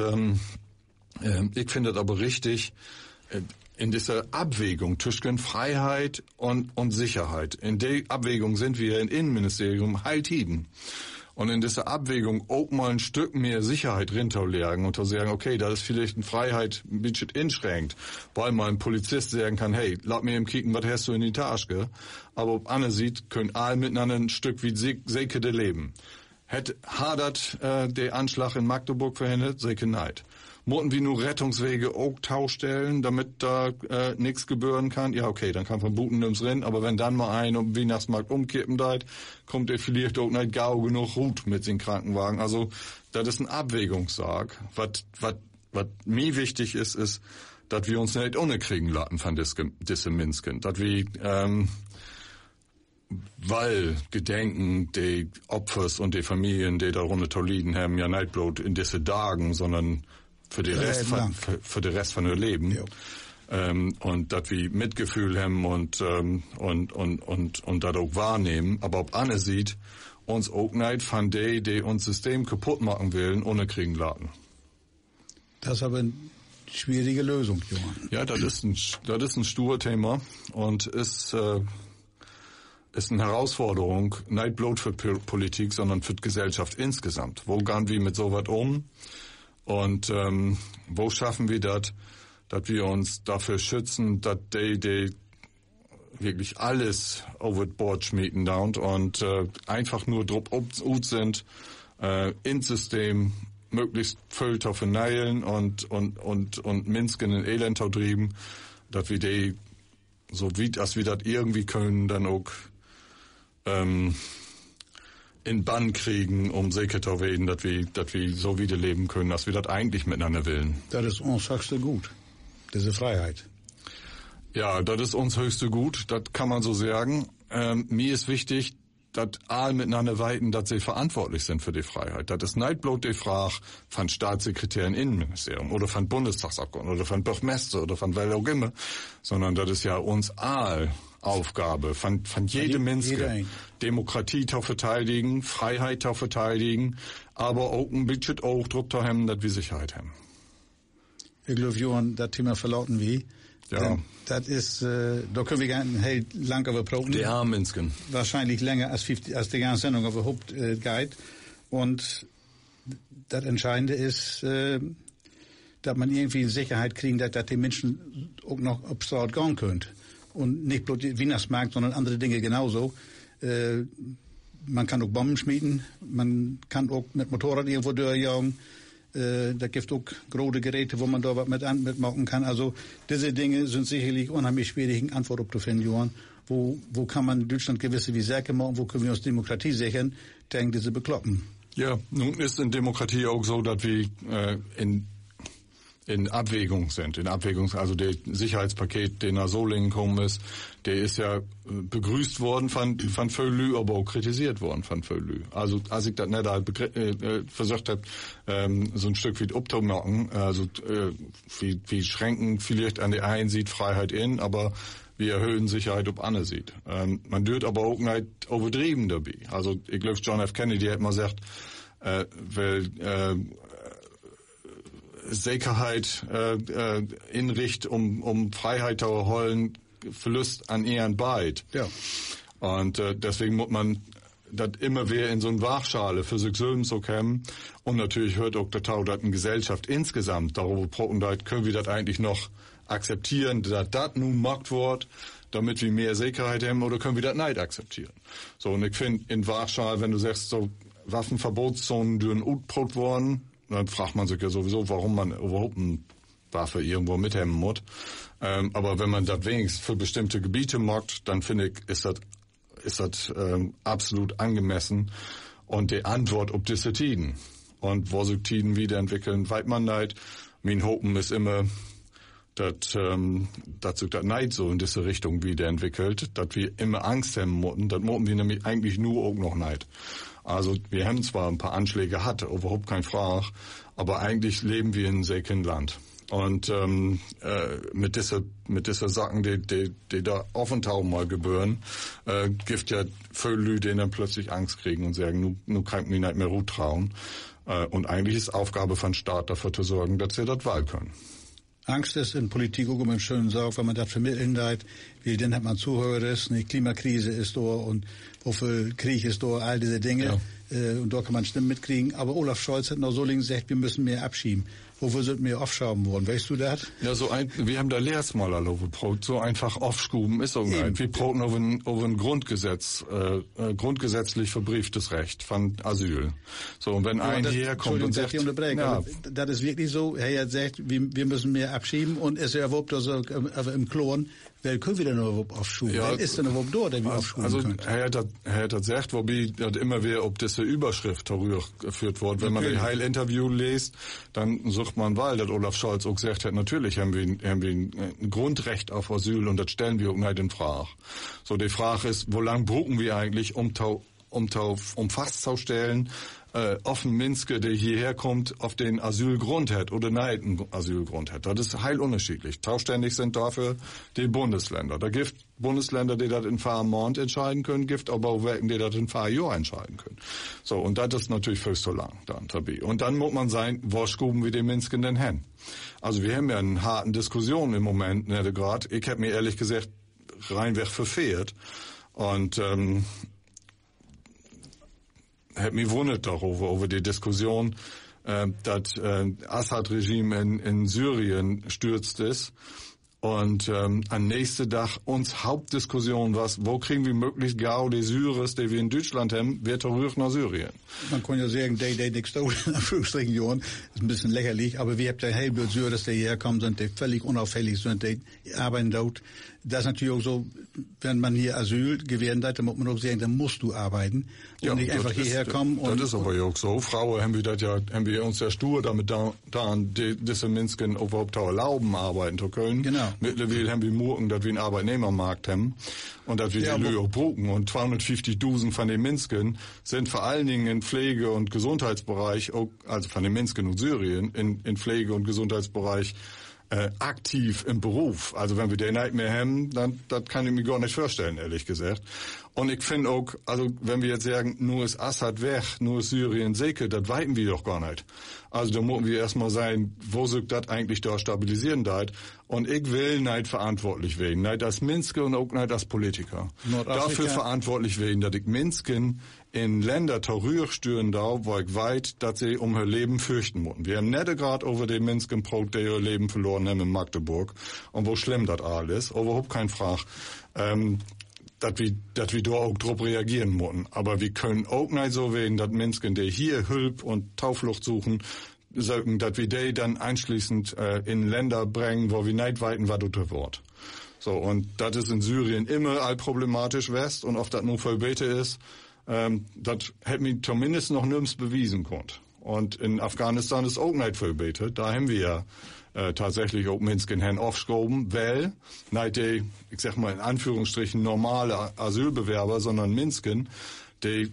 ich finde das aber richtig, in dieser Abwägung zwischen Freiheit und Sicherheit. In der Abwägung sind wir im Innenministerium heiltiden. Und in dieser Abwägung auch mal ein Stück mehr Sicherheit rinterlegen und zu sagen, okay, da ist vielleicht eine Freiheit ein bisschen inschränkt, weil mal ein Polizist sagen kann, hey, lass mir eben kicken, was hast du in die Tasche? Aber ob Anne sieht, können alle miteinander ein Stück wie Sekede leben. Hätte Hadert der Anschlag in Magdeburg verhindert? Seke neid. Moten wir nur Rettungswege auch taustellen, damit da nichts gebühren kann? Ja, okay, dann kann von Buten nimm's rein, aber wenn dann mal ein um Weihnachtsmarkt umkippen deit, kommt er vielleicht auch nicht gau genug Hut mit den Krankenwagen. Also, das ist ein Abwägungssag. Was mir wichtig ist, dass wir uns nicht unkriegen lassen von diesem Minsken. Dass wir, weil Gedenken die Opfers und die Familien, die darunter liegen, haben ja nicht bloß in diese Tagen, sondern für den Rest von ihr Leben. Ja. Und dass wir Mitgefühl haben und das auch wahrnehmen. Aber ob Anne sieht, uns auch nicht von die uns System kaputt machen wollen, ohne kriegen lassen. Das ist aber eine schwierige Lösung, Johann. Ja, das ist ein stur Thema und ist eine Herausforderung, nicht bloß für Politik, sondern für die Gesellschaft insgesamt. Wo gehen wir mit sowas um? Und wo schaffen wir das, dass wir uns dafür schützen, dass die wirklich alles over board schmieden da und einfach nur drauf ut sind, ins System möglichst voll zu verneilen und Minsken in Elend zu trieben, dass wir die, so wie das wir das irgendwie können, dann auch in Bann kriegen, um sicher zu werden, dass wir so wieder leben können, dass wir das eigentlich miteinander wollen. Das ist uns höchste Gut, diese Freiheit. Ja, das ist uns höchste Gut, das kann man so sagen. Mir ist wichtig, dass alle miteinander weiten, dass sie verantwortlich sind für die Freiheit. Das ist nicht bloß die Frage von Staatssekretär im Innenministerium oder von Bundestagsabgeordneten oder von Bürgermeister oder von wer auch immer, sondern das ist ja uns all Aufgabe von jedem Menschen, Demokratie zu verteidigen, Freiheit zu verteidigen, aber auch ein bisschen auch drauf zu haben, dass wir Sicherheit haben. Ich glaube, Johann, das Thema verlauten wir. Ja. Das ist, da können wir gar nicht lang über proben. Die armen Menschen. Wahrscheinlich länger als die ganze Sendung überhaupt geht. Und das Entscheidende ist, dass man irgendwie Sicherheit kriegen, dass die Menschen auch noch auf Straße gehen können. Und nicht bloß den Weihnachtsmarkt, sondern andere Dinge genauso. Man kann auch Bomben schmieden, man kann auch mit Motorrad irgendwo durchjagen. Da gibt auch große Geräte, wo man da was mitmachen kann. Also diese Dinge sind sicherlich unheimlich schwierig, eine Antwort auf zu finden, Johann. Wo kann man Deutschland gewisse wie Säcke machen, wo können wir uns Demokratie sichern, denken diese Bekloppen. Ja, nun ist in Demokratie auch so, dass wir in Abwägung sind. Also der Sicherheitspaket, den nach Solingen gekommen ist, der ist ja begrüßt worden von Völü, aber auch kritisiert worden von Völü. Also als ich das nicht halt versucht habe, so ein Stück wie abzumachen, also wie schränken vielleicht an der einen sieht Freiheit in, aber wir erhöhen Sicherheit ob Anne sieht. Man dürft aber auch nicht übertrieben dabei. Also ich glaube, John F. Kennedy hat mal gesagt, Sicherheit in Richt um Freiheit zu erholen, Verlust an Ehren beid. Ja. Und deswegen muss man das immer wieder in so eine Waagschale für sich selbst so kämen. Und natürlich hört auch der Tau, dass eine Gesellschaft insgesamt darüber brocken, können wir das eigentlich noch akzeptieren, dass das nun gemacht wird, damit wir mehr Sicherheit haben, oder können wir das nicht akzeptieren? So, und ich finde, in Waagschale, wenn du sagst, so Waffenverbotszonen dürfen utbrot worden, dann fragt man sich ja sowieso, warum man überhaupt eine Waffe irgendwo mithemmen muss. Aber wenn man das wenigstens für bestimmte Gebiete macht, dann finde ich, ist das absolut angemessen. Und die Antwort ob diese Tiden. Und wo sich Tiden wiederentwickeln, weiß man nicht. Mein Hopen ist immer, dass sich das nicht so in diese Richtung wiederentwickelt, dass wir immer Angst haben müssen. Das müssen wir nämlich eigentlich nur auch noch nicht. Also wir haben zwar ein paar Anschläge gehabt, überhaupt kein Frage, aber eigentlich leben wir in einem sicheren Land. Und mit dieser Sachen, die da aufentauchen mal gebühren, gibt ja viele Leute, die dann plötzlich Angst kriegen und sagen, nun kann ich mich nicht mehr Ruhe trauen. Und eigentlich ist Aufgabe von Staat dafür zu sorgen, dass sie das wahl können. Angst ist in Politik auch immer schön sagt, wenn man das vermitteln hat, wie dann hat man Zuhörer, eine Klimakrise ist da und wofür Krieg ist da, all diese Dinge. Ja. Und da kann man Stimmen mitkriegen. Aber Olaf Scholz hat noch so links gesagt, wir müssen mehr abschieben. Wofür sollten wir aufschrauben wollen? Weißt du das? Ja, wir haben da letztes-mal so einfach aufschuben ist auch nicht. Wir brauchen auf ein Grundgesetz, grundgesetzlich verbrieftes Recht von Asyl. So, und wenn ein hierher kommt und sagt, ja, das ist wirklich so, er hat gesagt, wir müssen mehr abschieben und es erwirbt also im Klon, wer können wir denn überhaupt aufschuben? Ja, wer ist denn überhaupt dort, der wir aufschuben können? Er hat das gesagt, wobei das immer wieder, ob diese Überschrift darüber geführt wird. Wenn man das Heilinterview liest, dann sucht man, weil das Olaf Scholz auch gesagt hat, natürlich haben wir ein Grundrecht auf Asyl und das stellen wir auch nicht in Frage. So, die Frage ist, wo lang brauchen wir eigentlich, um festzustellen, offen Minske, der hierher kommt, auf den Asylgrund hat oder nicht einen Asylgrund hat. Das ist heil unterschiedlich. Zuständig sind dafür die Bundesländer. Da gibt Bundesländer, die das in Fahrmont entscheiden können, gibt aber auch welche, die das in Fahrjahr entscheiden können. So, und das ist natürlich viel zu lang dann dabei. Und dann muss man sein, wo schuben wir den Minsken denn hin? Also wir haben ja eine harten Diskussion im Moment, nicht gerade. Ich habe mir ehrlich gesagt reinweg verfehlt. Und hat mich wundert darüber, über die Diskussion, dass Assad-Regime in Syrien stürzt ist. Und am nächsten Tag uns Hauptdiskussion was, wo kriegen wir möglichst gau die Syrer, die wir in Deutschland haben, wird zurück nach Syrien. Man kann ja sagen, die nichts tun, in Anführungsstrichen, ist ein bisschen lächerlich, aber wir haben ja halbe Syrer, die hierher kommen, sind die völlig unauffällig, sind die arbeiten dort. Das ist natürlich auch so, wenn man hier Asyl gewähren hat, dann muss man auch sagen, dann musst du arbeiten und ja, nicht einfach hierher kommen. Das ist aber ja auch so. Frauen haben wir uns ja stur damit diese Minsken überhaupt erlauben, arbeiten zu können. Genau. Mittlerweile haben wir Murken, dass wir einen Arbeitnehmermarkt haben und dass wir die Löhe auch brauchen. Und 250.000 von den Minsken sind vor allen Dingen in Pflege- und Gesundheitsbereich, also von den Minsken und Syrien, in Pflege- und Gesundheitsbereich aktiv im Beruf. Also wenn wir den nicht mehr haben, dann das kann ich mir gar nicht vorstellen, ehrlich gesagt. Und ich finde auch, also wenn wir jetzt sagen, nur ist Assad weg, nur ist Syrien sicher, das weiten wir doch gar nicht. Also da müssen wir erstmal sein, wo sich das eigentlich da stabilisieren da. Und ich will nicht verantwortlich werden, nicht als Minske und auch nicht als Politiker. Dafür verantwortlich werden, dass ich Minsken in Länder terrorstüren da, wo ich weiß, dass sie um ihr Leben fürchten müssen. Wir haben nicht gerade über den Minsken Brot, die ihr Leben verloren haben in Magdeburg. Und wo schlimm das alles, überhaupt kein Frage. Dass wir da auch drauf reagieren müssen. Aber wir können auch nicht so werden, dass Menschen, die hier Hilfe und Tauflucht suchen, sagen, dass wir die dann anschließend in Länder bringen, wo wir nicht weiten, was das wird. So, und das ist in Syrien immer allproblematisch West, und ob das nun Vollbete ist, das hätte mir zumindest noch nirgends bewiesen konnt. Und in Afghanistan ist auch nicht Vollbete. Da haben wir ja tatsächlich auch Minsk in Herrn aufgeschoben, weil nicht die, ich sag mal in Anführungsstrichen, normale Asylbewerber, sondern Minsken, die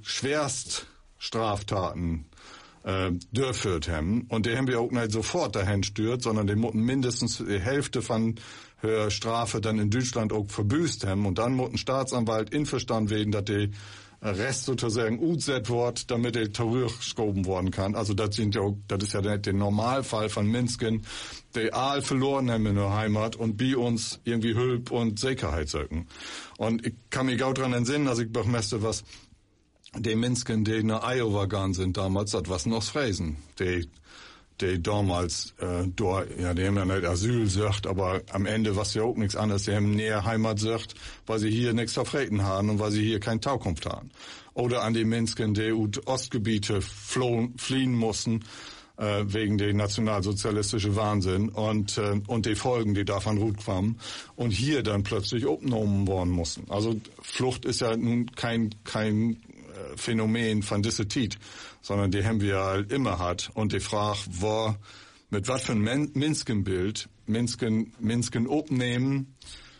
Schwerststraftaten durchführt haben. Und die haben wir auch nicht sofort dahin stört, sondern die mussten mindestens die Hälfte von der Strafe dann in Deutschland auch verbüßt haben. Und dann muss ein Staatsanwalt einverstanden werden, dass die Rest sozusagen utset wird, damit er zurückgeschoben worden kann. Also das ist ja nicht der Normalfall von Minsken, die Aal verloren haben in der Heimat und bei uns irgendwie Hilfe und Sicherheit suchen. Und ich kann mich auch daran entsinnen, als ich bemerkte, was die Minsken, die nach Iowa gegangen sind damals, das was noch Fräsen. Die damals, die haben ja nicht Asyl sucht, aber am Ende was ja auch nichts anderes. Die haben näher Heimat sucht, weil sie hier nichts verfreten haben und weil sie hier keine Taukunft haben. Oder an die Minsken, die aus Ostgebiete fliehen mussten, wegen der nationalsozialistische Wahnsinn und die Folgen, die davon rutkamen und hier dann plötzlich aufgenommen worden mussten. Also Flucht ist ja nun kein Phänomen von dieser Zeit, sondern die haben wir halt immer hat. Und die Frage war, mit was für ein Minsken-Bild Minsken aufnehmen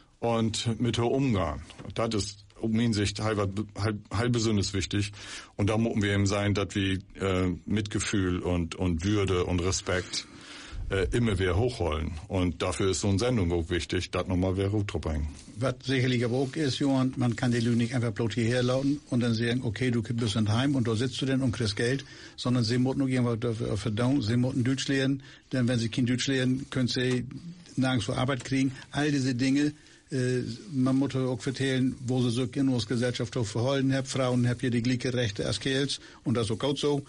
und mit her umgehen. Das ist um meine Sicht halb besonders wichtig. Und da müssen wir eben sein, dass wir Mitgefühl und Würde und Respekt immer wieder hochholen. Und dafür ist so eine Sendung auch wichtig, das nochmal wieder rüberzubringen. Was sicherlich aber auch ist, Johann, man kann die Leute nicht einfach bloß hierher lauten und dann sagen, okay, du bist in Heim und da sitzt du denn und kriegst Geld, sondern sie müssen noch irgendwas dafür verdauen, sie müssen Deutsch lernen, denn wenn sie kein Deutsch lernen, können sie nirgendwo Arbeit kriegen. All diese Dinge, man muss auch vertellen, wo sie sich in unserer Gesellschaft auch verhalten haben. Frauen haben hier die gleichen Rechte als Kerls und das ist auch gut so.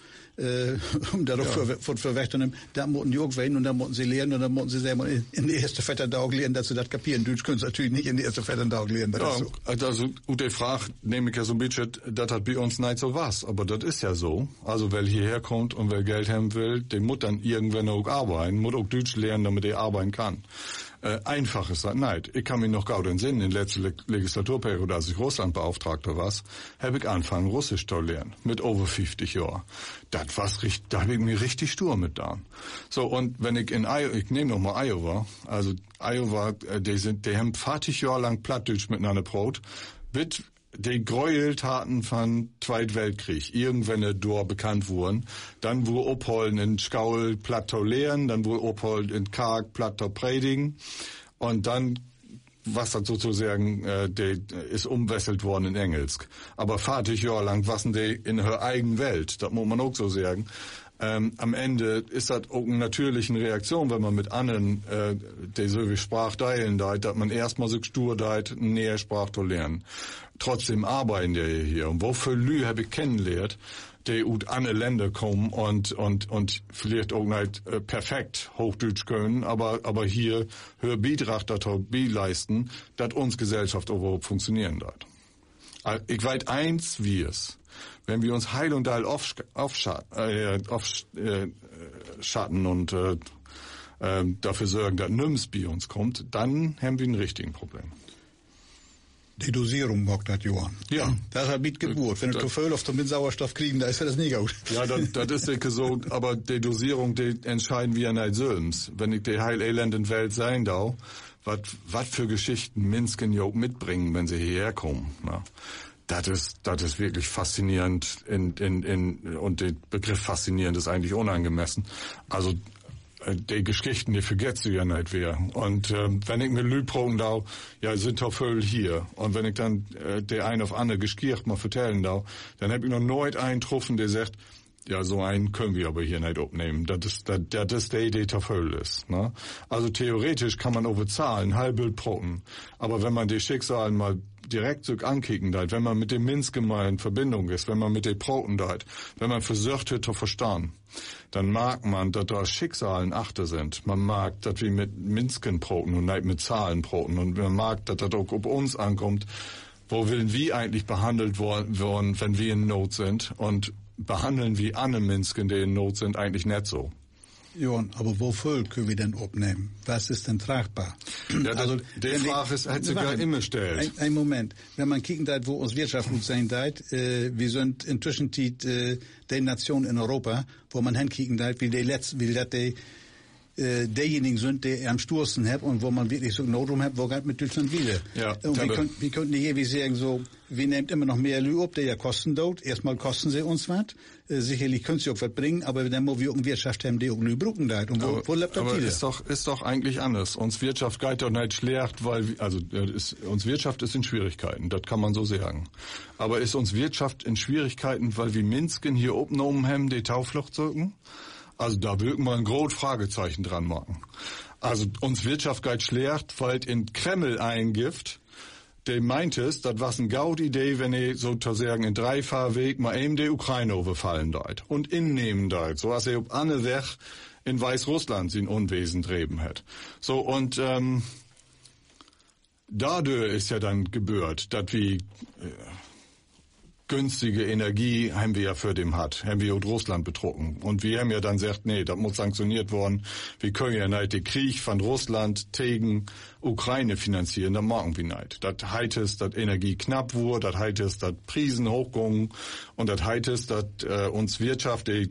Um da doch für wegzunehmen, da mussten die auch weinen und da mussten sie lernen und dann mussten sie selber in die erste Vetterdauer lernen, dass sie das kapieren. Deutsch können sie natürlich nicht in die erste Vetterdauer lernen. Ja, so. Also, und die Frage nehme ich ja so ein bisschen, das hat bei uns nicht so was, aber das ist ja so. Also, wer hierher kommt und wer Geld haben will, der muss dann irgendwann auch arbeiten, muss auch Deutsch lernen, damit er arbeiten kann. Einfach ist das nicht. Ich kann mich noch gut entsinnen, in der letzten Legislaturperiode, als ich Russlandbeauftragter war, habe ich angefangen, Russisch zu lernen. Mit over 50 Jahren. Da habe ich mir richtig stur mit da. So, und wenn ich ich nehme noch mal Iowa. Also, Iowa, die haben 40 Jahre lang Plattdeutsch miteinander Brot. Die Gräueltaten von Zweiten Weltkrieg, irgendwann dort bekannt wurden, dann wurde Opholden in Skaul Plattau lehren, dann wurde Opholden in Karg Plattau predigen und dann, was das sozusagen, ist umwesselt worden in Engelsk. Aber 40 Jahre lang waren die in ihrer eigenen Welt, das muss man auch so sagen. Am Ende ist das auch eine natürliche Reaktion, wenn man mit anderen, die so wie Sprach teilen, dass man erstmal so stur näher Sprach zu lernen. Trotzdem arbeiten die hier. Und wofür Lü habe ich kennengelernt, die aus anderen Ländern kommen und vielleicht auch nicht perfekt Hochdeutsch können, aber hier höher Beitrag dazu leisten, dass uns Gesellschaft überhaupt funktionieren wird. Ich weiß eins wie es. Wenn wir uns heil und heil aufschatten und dafür sorgen, dass nichts bei uns kommt, dann haben wir ein richtiges Problem. Die Dosierung mag das, Johann. Ja. Das ist mit Geburt. Wenn du zu viel auf den Sauerstoff kriegen, da ist das nicht gut. Ja, das ist sicher so, aber die Dosierung, die entscheiden wir nicht selbst. Wenn ich die heil elenden Welt sein darf, was für Geschichten Minsken ja mitbringen, wenn sie hierher kommen. Na? Das ist wirklich faszinierend und der Begriff faszinierend ist eigentlich unangemessen. Also die Geschichten, die vergisst du ja nicht mehr. Und wenn ich mit Lübrogen da, ja, sind doch voll hier. Und wenn ich dann der ein auf andere geskiert mal vertellen da, dann hab ich noch nooit einen getroffen, der sagt, ja, so einen können wir aber hier nicht aufnehmen. Das ist der Idee der voll ist. Ne? Also theoretisch kann man auch bezahlen, halbbild proten. Aber wenn man die Schicksalen mal direkt so ankicken deit, wenn man mit dem Minsken mal in Verbindung ist, wenn man mit den Proten deit, wenn man versucht wird zu verstehen, dann mag man, dass da Schicksalen achter sind. Man mag, dass wir mit Minsken proten und nicht mit Zahlen proten. Und man mag, dass das auch auf uns ankommt, wo willen wir eigentlich behandelt worden, wenn wir in Not sind. Und behandeln wie andere Minsken, die in Not sind, eigentlich nicht so. Johann, aber wofür können wir denn abnehmen? Was ist denn tragbar? Ja, also, die Frage hat sich ja immer gestellt. Ein Moment. Wenn man kicken da, wo uns Wirtschaft gut sein deit, wir sind inzwischen die Nation in Europa, wo man hinkicken da, diejenigen sind, die am stursten haben und wo man wirklich so Notrum hat, wo geht mit Deutschland wieder. Ja, und wir könnten nicht ewig sagen, so, wir nehmen immer noch mehr Lü ab, der ja kosten dort. Erstmal kosten sie uns was. Sicherlich können sie auch was bringen, aber dann muss wir auch eine Wirtschaft haben, die auch Lü brücken da. Und wo lebt das wieder? Aber ist doch eigentlich anders. Uns Wirtschaft geht doch nicht schlecht, weil, uns Wirtschaft ist in Schwierigkeiten. Das kann man so sagen. Aber ist uns Wirtschaft in Schwierigkeiten, weil wir Minsken hier oben haben, die Taufluchtzogen? Also da würden wir ein großes Fragezeichen dran machen. Also uns Wirtschaft geht schlecht, weil in Kreml eingift, der meint es, das war eine gute Idee, wenn er sozusagen in 3 Fahrweg mal eben die Ukraine überfallen deit und innehmen deit, so als er ob Anne weg in Weißrussland sein Unwesen treiben hat. So und dadurch ist ja dann gebührt, dass wir günstige Energie haben wir ja für dem haben wir und Russland betrogen. Und wir haben ja dann gesagt, nee, das muss sanktioniert worden. Wir können ja nicht den Krieg von Russland gegen Ukraine finanzieren, das machen wir nicht. Das heißt es, dass Energie knapp wurde, das heißt es, dass Preisen hochgingen und das heißt es, dass uns Wirtschaft, die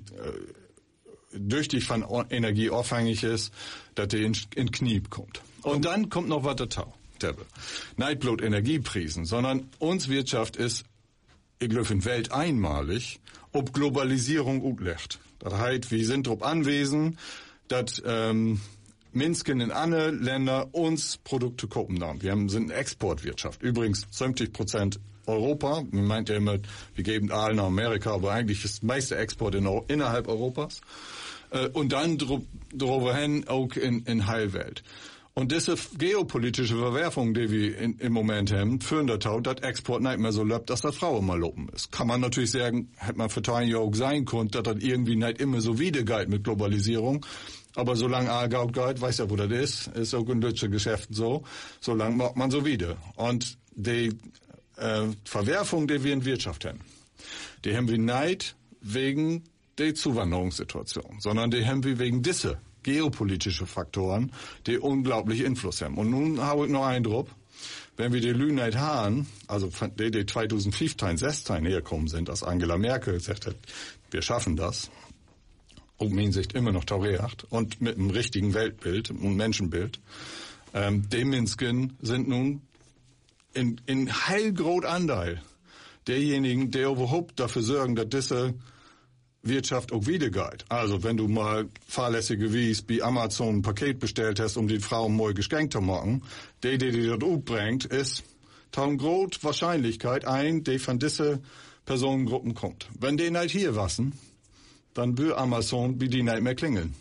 durch von Energie abhängig ist, dass die in Knie kommt. Und dann kommt noch was dazu. Nicht bloß Energiepreisen, sondern uns Wirtschaft ist ich glaube, in Welt einmalig, ob Globalisierung utlecht. Das heißt, wir sind darauf anwesend, dass Minsken in alle Länder uns Produkte kaufen haben. Wir sind eine Exportwirtschaft. Übrigens 70% Europa. Man meint ja immer, wir geben allen nach Amerika, aber eigentlich ist das meiste Export innerhalb Europas. Und dann darüber hin auch in Heilwelt. Und diese geopolitische Verwerfung, die wir im Moment haben, führen dazu, dass Export nicht mehr so läuft, dass das Frau immer loben ist. Kann man natürlich sagen, hätte man für Teilen ja auch sein können, dass das irgendwie nicht immer so wieder geht mit Globalisierung. Aber solange Aargau geht, weiß ja, wo das ist auch in deutschen Geschäften so, solange macht man so wieder. Und die Verwerfung, die wir in Wirtschaft haben, die haben wir nicht wegen der Zuwanderungssituation, sondern die haben wir wegen dieser geopolitische Faktoren, die unglaublich Einfluss haben. Und nun habe ich noch einen Eindruck, wenn wir die Lüneid haben, also die 2015, 16 hergekommen sind, als Angela Merkel gesagt hat, wir schaffen das, um in Sicht immer noch taureacht und mit einem richtigen Weltbild und Menschenbild, die Minsken sind nun in heilgroß Anteil derjenigen, die überhaupt dafür sorgen, dass diese Wirtschaft auch wieder geht. Also wenn du mal fahrlässige Wies bei Amazon ein Paket bestellt hast, um die Frau mal geschenkt zu machen, die dort aufbringt, ist eine große Wahrscheinlichkeit die von diesen Personengruppen kommt. Wenn die nicht hier wassen, dann will Amazon wie die nicht mehr klingeln.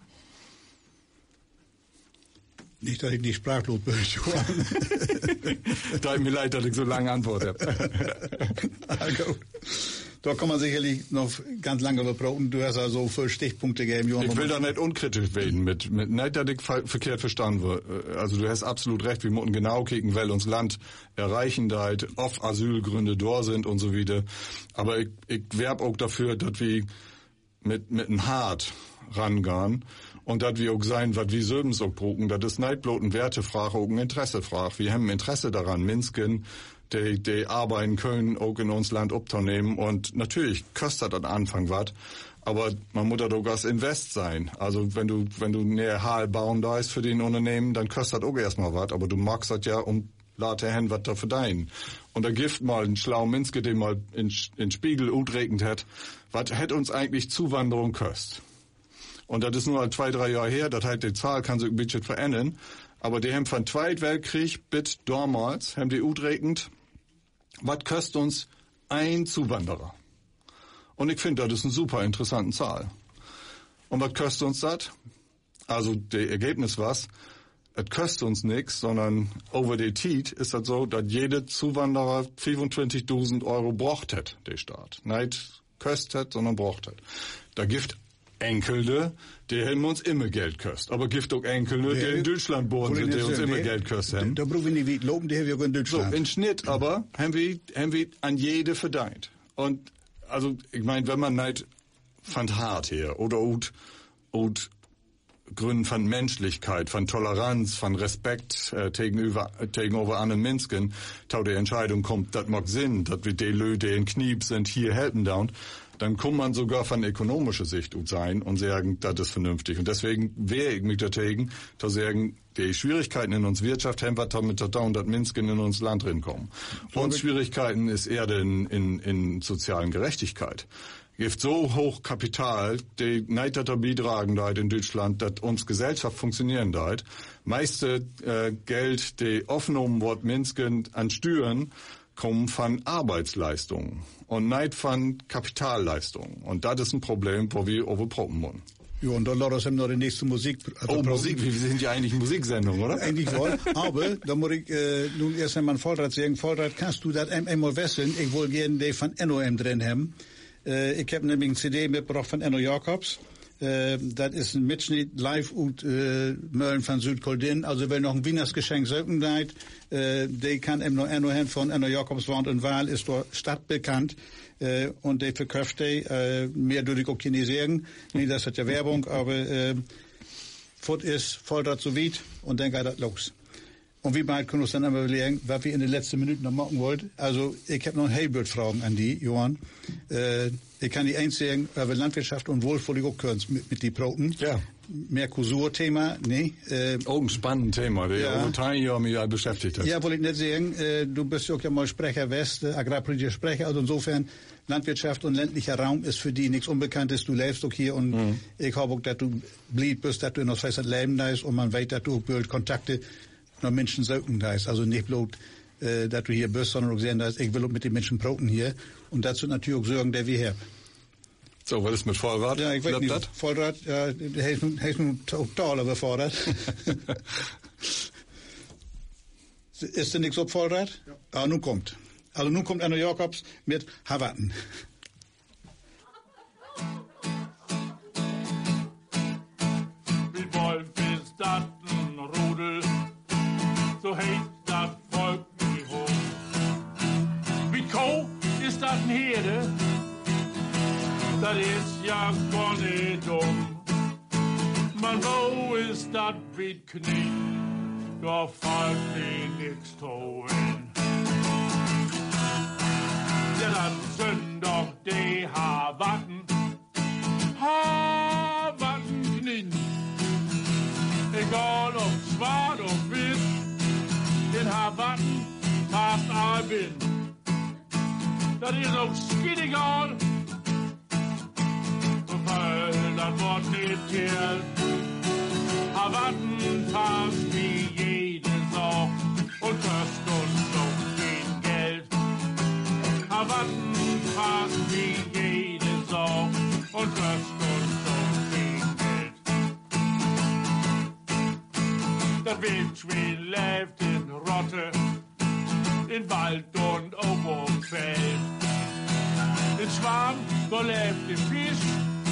Nicht, dass ich nicht sprachlos bin, Johann. Tut mir leid, dass ich so lange Antwort habe. Also, da kann man sicherlich noch ganz lange überbrauchen. Du hast also 5 Stichpunkte gegeben, Johann. Ich will da nicht unkritisch werden mit nicht, dass ich verkehrt verstanden wird. Also du hast absolut recht, wir müssen genau kicken, weil uns Land erreichen, da halt oft Asylgründe da sind und so weiter. Aber ich werb auch dafür, dass wir mit einem Hart rangehen und dass wir auch sein, was wir selbst auch brauchen, das ist nicht bloß eine Wertefrage, auch ein Interessefrage. Wir haben Interesse daran, Minsken, die arbeiten können, auch in uns Land abzunehmen. Und natürlich kostet das am Anfang was, aber man muss da doch als Invest sein. Also wenn du näher Hal bauen da ist für den Unternehmen, dann kostet das auch erstmal was, aber du magst das ja, um later hin was da verdienen. Und da gibt mal einen schlauen Minske, den mal in Spiegel utregend hat, was hätte uns eigentlich Zuwanderung kostet. Und das ist nur 2-3 Jahre her, das heißt, die Zahl kann sich ein bisschen verändern. Aber die haben von Zweiten Weltkrieg bis damals, haben die utregend, was kostet uns ein Zuwanderer? Und ich finde, das ist eine super interessante Zahl. Und was kostet uns das? Also, das Ergebnis was? Es kostet uns nichts, sondern over the Zeit ist das so, dass jeder Zuwanderer 25.000 Euro braucht hat, der Staat. Nicht kostet, sondern braucht hat. Da gibt Enkelde, die haben uns immer Geld kostet. Aber gibt auch Enkelde, die in Deutschland bohren sind, die uns immer Geld kostet haben. Da brauchen wir nicht loben, die haben wir auch in Deutschland. So, im Schnitt aber haben wir an jede verdient. Und, also, ich meine, wenn man nicht von hart her oder Gründen von Menschlichkeit, von Toleranz, von Respekt gegenüber anderen Menschen, tau die Entscheidung kommt, das mag Sinn, dass wir die Leute, die in Kniep sind, hier helfen down, dann kann man sogar von ökonomischer Sicht ut sein und sagen, das ist vernünftig. Und deswegen wehre ich mich dagegen, zu sagen, die Schwierigkeiten in uns Wirtschaft haben wir damit down, dass Menschen in uns Land rinkommen. Und Schwierigkeiten ist eher in sozialen Gerechtigkeit. Gibt so hoch Kapital, die nicht dazu beitragen in Deutschland, dass uns Gesellschaft funktionieren deit. Meiste Geld, die aufgenommen wird, Menschen an Steuern, kommen von Arbeitsleistungen und nicht von Kapitalleistungen. Und das ist ein Problem, wo wir overproppen müssen. Ja, und dann lassen wir noch die nächste Musik. Also Musik, wir sind ja eigentlich Musiksendung, oder? Eigentlich wohl, aber da muss ich nun erst einmal Vollrad sagen. Vollrad, kannst du das einmal wissen? Ich will gerne die von NOM drin haben. Ich habe nämlich eine CD mitgebracht von Enno Jacobs. Das ist ein Mitschnitt live und Mölln von Südkoldin. Also wenn noch ein Weihnachtsgeschenk suchen seid, die kann eben noch Enno hin von Enno Jacobs wohnt in Waal, ist dort stadtbekannt. Und die verkauft mehr durch die Kinesieren. Nee, das hat ja Werbung, aber Fort ist Vollrad so weit und dann geht das los. Und wie bald können wir uns dann einmal überlegen, was wir in den letzten Minuten noch machen wollten. Also, ich habe noch ein Heilbild-Fragen an die, Johann. Ich kann die eins sagen, über Landwirtschaft und Wohlfühlung auch können mit die Broten. Ja. Mercosur-Thema, nee. Ein spannendes Thema, der ja. Over mich ja beschäftigt hat. Ja, wollte ich nicht sagen. Du bist ja auch ja mal Sprecher West, agrarpolitischer Sprecher. Also insofern, Landwirtschaft und ländlicher Raum ist für die nichts Unbekanntes. Du lebst auch hier und ich hoffe auch, dass du blieb bist, dass du in das Freistaat leben da ist und man weiß, dass du auch Kontakte noch Menschen suchen da ist. Also nicht bloß, dass du hier bist, sondern auch sehen, dass ich will auch mit den Menschen broten hier. Und dazu natürlich auch sorgen, der wir haben. So, was ist mit Vollrad? Ja, ich weiß nicht. Das? Vollrad, ja, der ist nun total überfordert. Ist denn nichts auf Vollrad? Ja. Ah, nun kommt. Also nun kommt Enno Jacobs mit Havatten. Wie Wolf ist das ein Rudel, so heißt das Volk wie hoch. Wie Koh ist das ein Herde, das ist ja gar nicht dumm. Man, wo ist das wie Knie, da fällt mir nix hin. Ja, dann sind doch die Havatten, Havatten-Knien. Egal ob schwarz oder weiß, den Havatten passt ein bin. Das ist auch skittegal, weil das Wort nicht zählt. Havatten passt wie jede Sau und kostet uns doch kein Geld. Havatten passt wie jede Sau und kostet uns doch kein Geld. Das Wildschwein lebt in Rotte, in Wald und auch auf Feld. In Schwarm, da lebt der Fisch,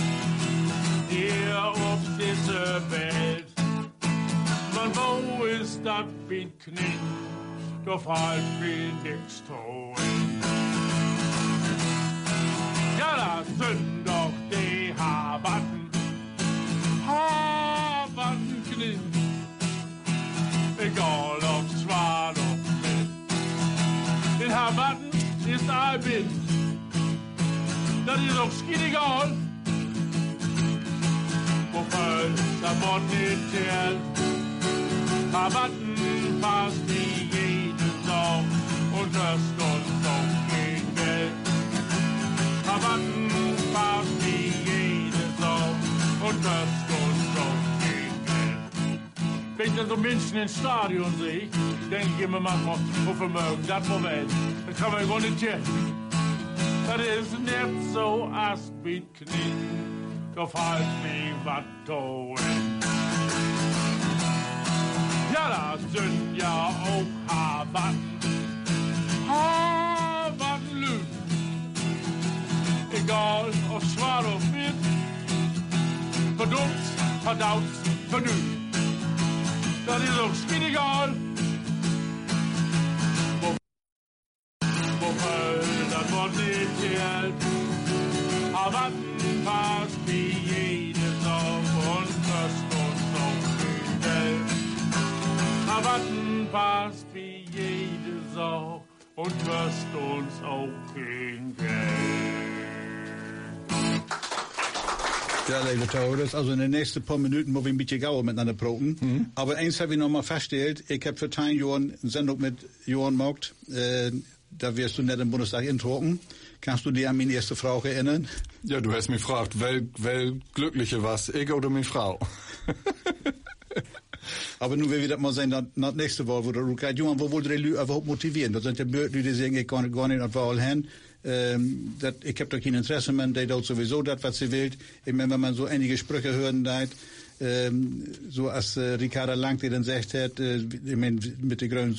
hier auf dieser Welt. Man, wo ist das wie Knie, da fällt mir nix hin. Ja, das sind doch die Havatten, Havatten-Knien. Egal ob schwarz oder weiß, den Havatten ist ein Bild. Das ist doch skittegal, wofür das Wort nicht zählt. Havatten passt wie jede Sau und kostet uns doch kein Geld. Havatten passt wie jede Sau und kostet uns doch kein Geld. Wenn ich dann so Menschen ins Stadion sehe, denke ich immer manchmal, wo Vermögen, das Moment, das kann man gar nicht zählen. Das ist nicht so als wie Knie, da fällt mir was hin. Ja, das sind ja auch Havatten, Havatten-Lügen. Egal ob schwarz oder weiß, verdummt, verdaut, vernünft. Das ist auch skittegal, wofür das Wort nicht zählt. Havatten passt wie jede Sau und kostet uns wie jede Sau und kostet uns auch kein Geld. Ja, liebe Tauers, also in den nächsten paar Minuten muss wir ein bisschen Gauer miteinander proben. Aber eins habe ich noch mal festgestellt, ich habe vor 10 Jahren eine Sendung mit Johann Mogt, da wirst du nicht im Bundestag introcken. Kannst du dich an meine erste Frau erinnern? Ja, du hast mich gefragt, wel glückliche was, ich oder meine Frau? Aber nun will ich das mal sagen, nach nächste Wahl, wo du sagst, Johann, wo wollt ihr die Leute überhaupt motivieren? Da sind ja Leute, die sagen, ich kann gar nicht an die Wahl hin. Ich habe da kein Interesse mehr, die tut sowieso das, was sie will. Ich meine, wenn man so einige Sprüche hören, so als Ricarda Lang, die dann sagt hat, ich meine, mit der grünen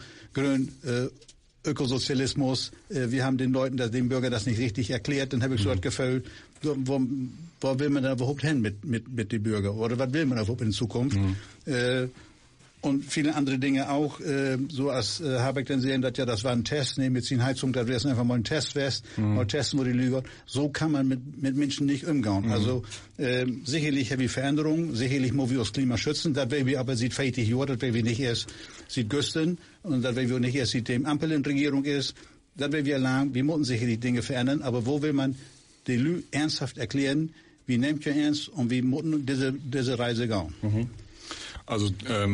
Ökosozialismus, wir haben den Leuten, dem Bürger das nicht richtig erklärt, dann habe ich so das Gefühl, wo will man da überhaupt hin mit den Bürgern? Oder was will man überhaupt in Zukunft? Und viele andere Dinge auch, so als habe ich dann sehen, dass ja, das war ein Test, ne, mit Heizung, da wäre es einfach mal ein Testfest, mal testen, wo die Lüge. So kann man mit Menschen nicht umgehen. Also sicherlich haben wir Veränderungen, sicherlich muss wir das Klima schützen, das werden wir aber seit 40 Jahren, das werden wir nicht erst seit Güsten und das werden wir nicht erst seitdem Ampel in Regierung ist, das werden wir lang, wir müssen sicherlich Dinge verändern, aber wo will man die Lüge ernsthaft erklären, wie nehmt ihr ernst und wie müssen diese Reise gehen? Also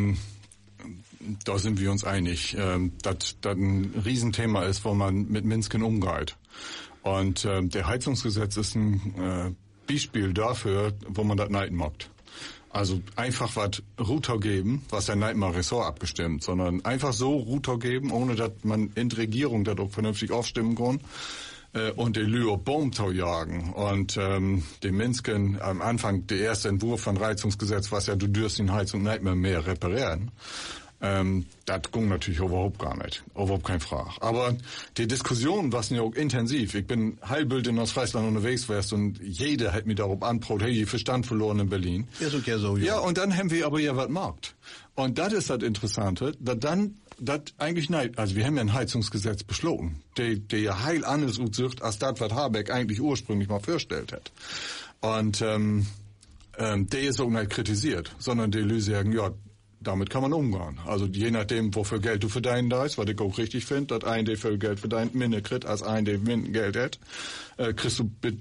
da sind wir uns einig, dass das ein Riesenthema ist, wo man mit Minsken umgeht. Und der Heizungsgesetz ist ein Beispiel dafür, wo man das nicht macht. Also einfach was Router geben, was ja nicht mal Ressort abgestimmt, sondern einfach so Router geben, ohne dass man in der Regierung das auch vernünftig aufstimmen kann. Und die Lüe auf Baumtau jagen. Und die Minsken am Anfang, der erste Entwurf von Heizungsgesetz, was ja, du dürst die Heizung nicht mehr reparieren. Das ging natürlich überhaupt gar nicht. Überhaupt keine Frage. Aber die Diskussion war ja auch intensiv. Ich bin Heilbild in Ostfriesland unterwegs gewesen und jeder hat mich darauf anprobt, hey, ich Verstand verloren in Berlin. Ist okay so, ja. Ja, und dann haben wir aber ja was gemacht. Und das ist das Interessante, dass dann, das eigentlich nicht, also wir haben ja ein Heizungsgesetz beschlossen, der ja heil anders aussieht, als das, was Habeck eigentlich ursprünglich mal vorgestellt hat. Und, der ist auch nicht kritisiert, sondern die Leute sagen, ja, damit kann man umgehen. Also je nachdem, wofür Geld du verdienen darfst, was ich auch richtig finde, dass ein, der viel Geld verdient, minder kriegt, als ein, der minder Geld hat, kriegst du bis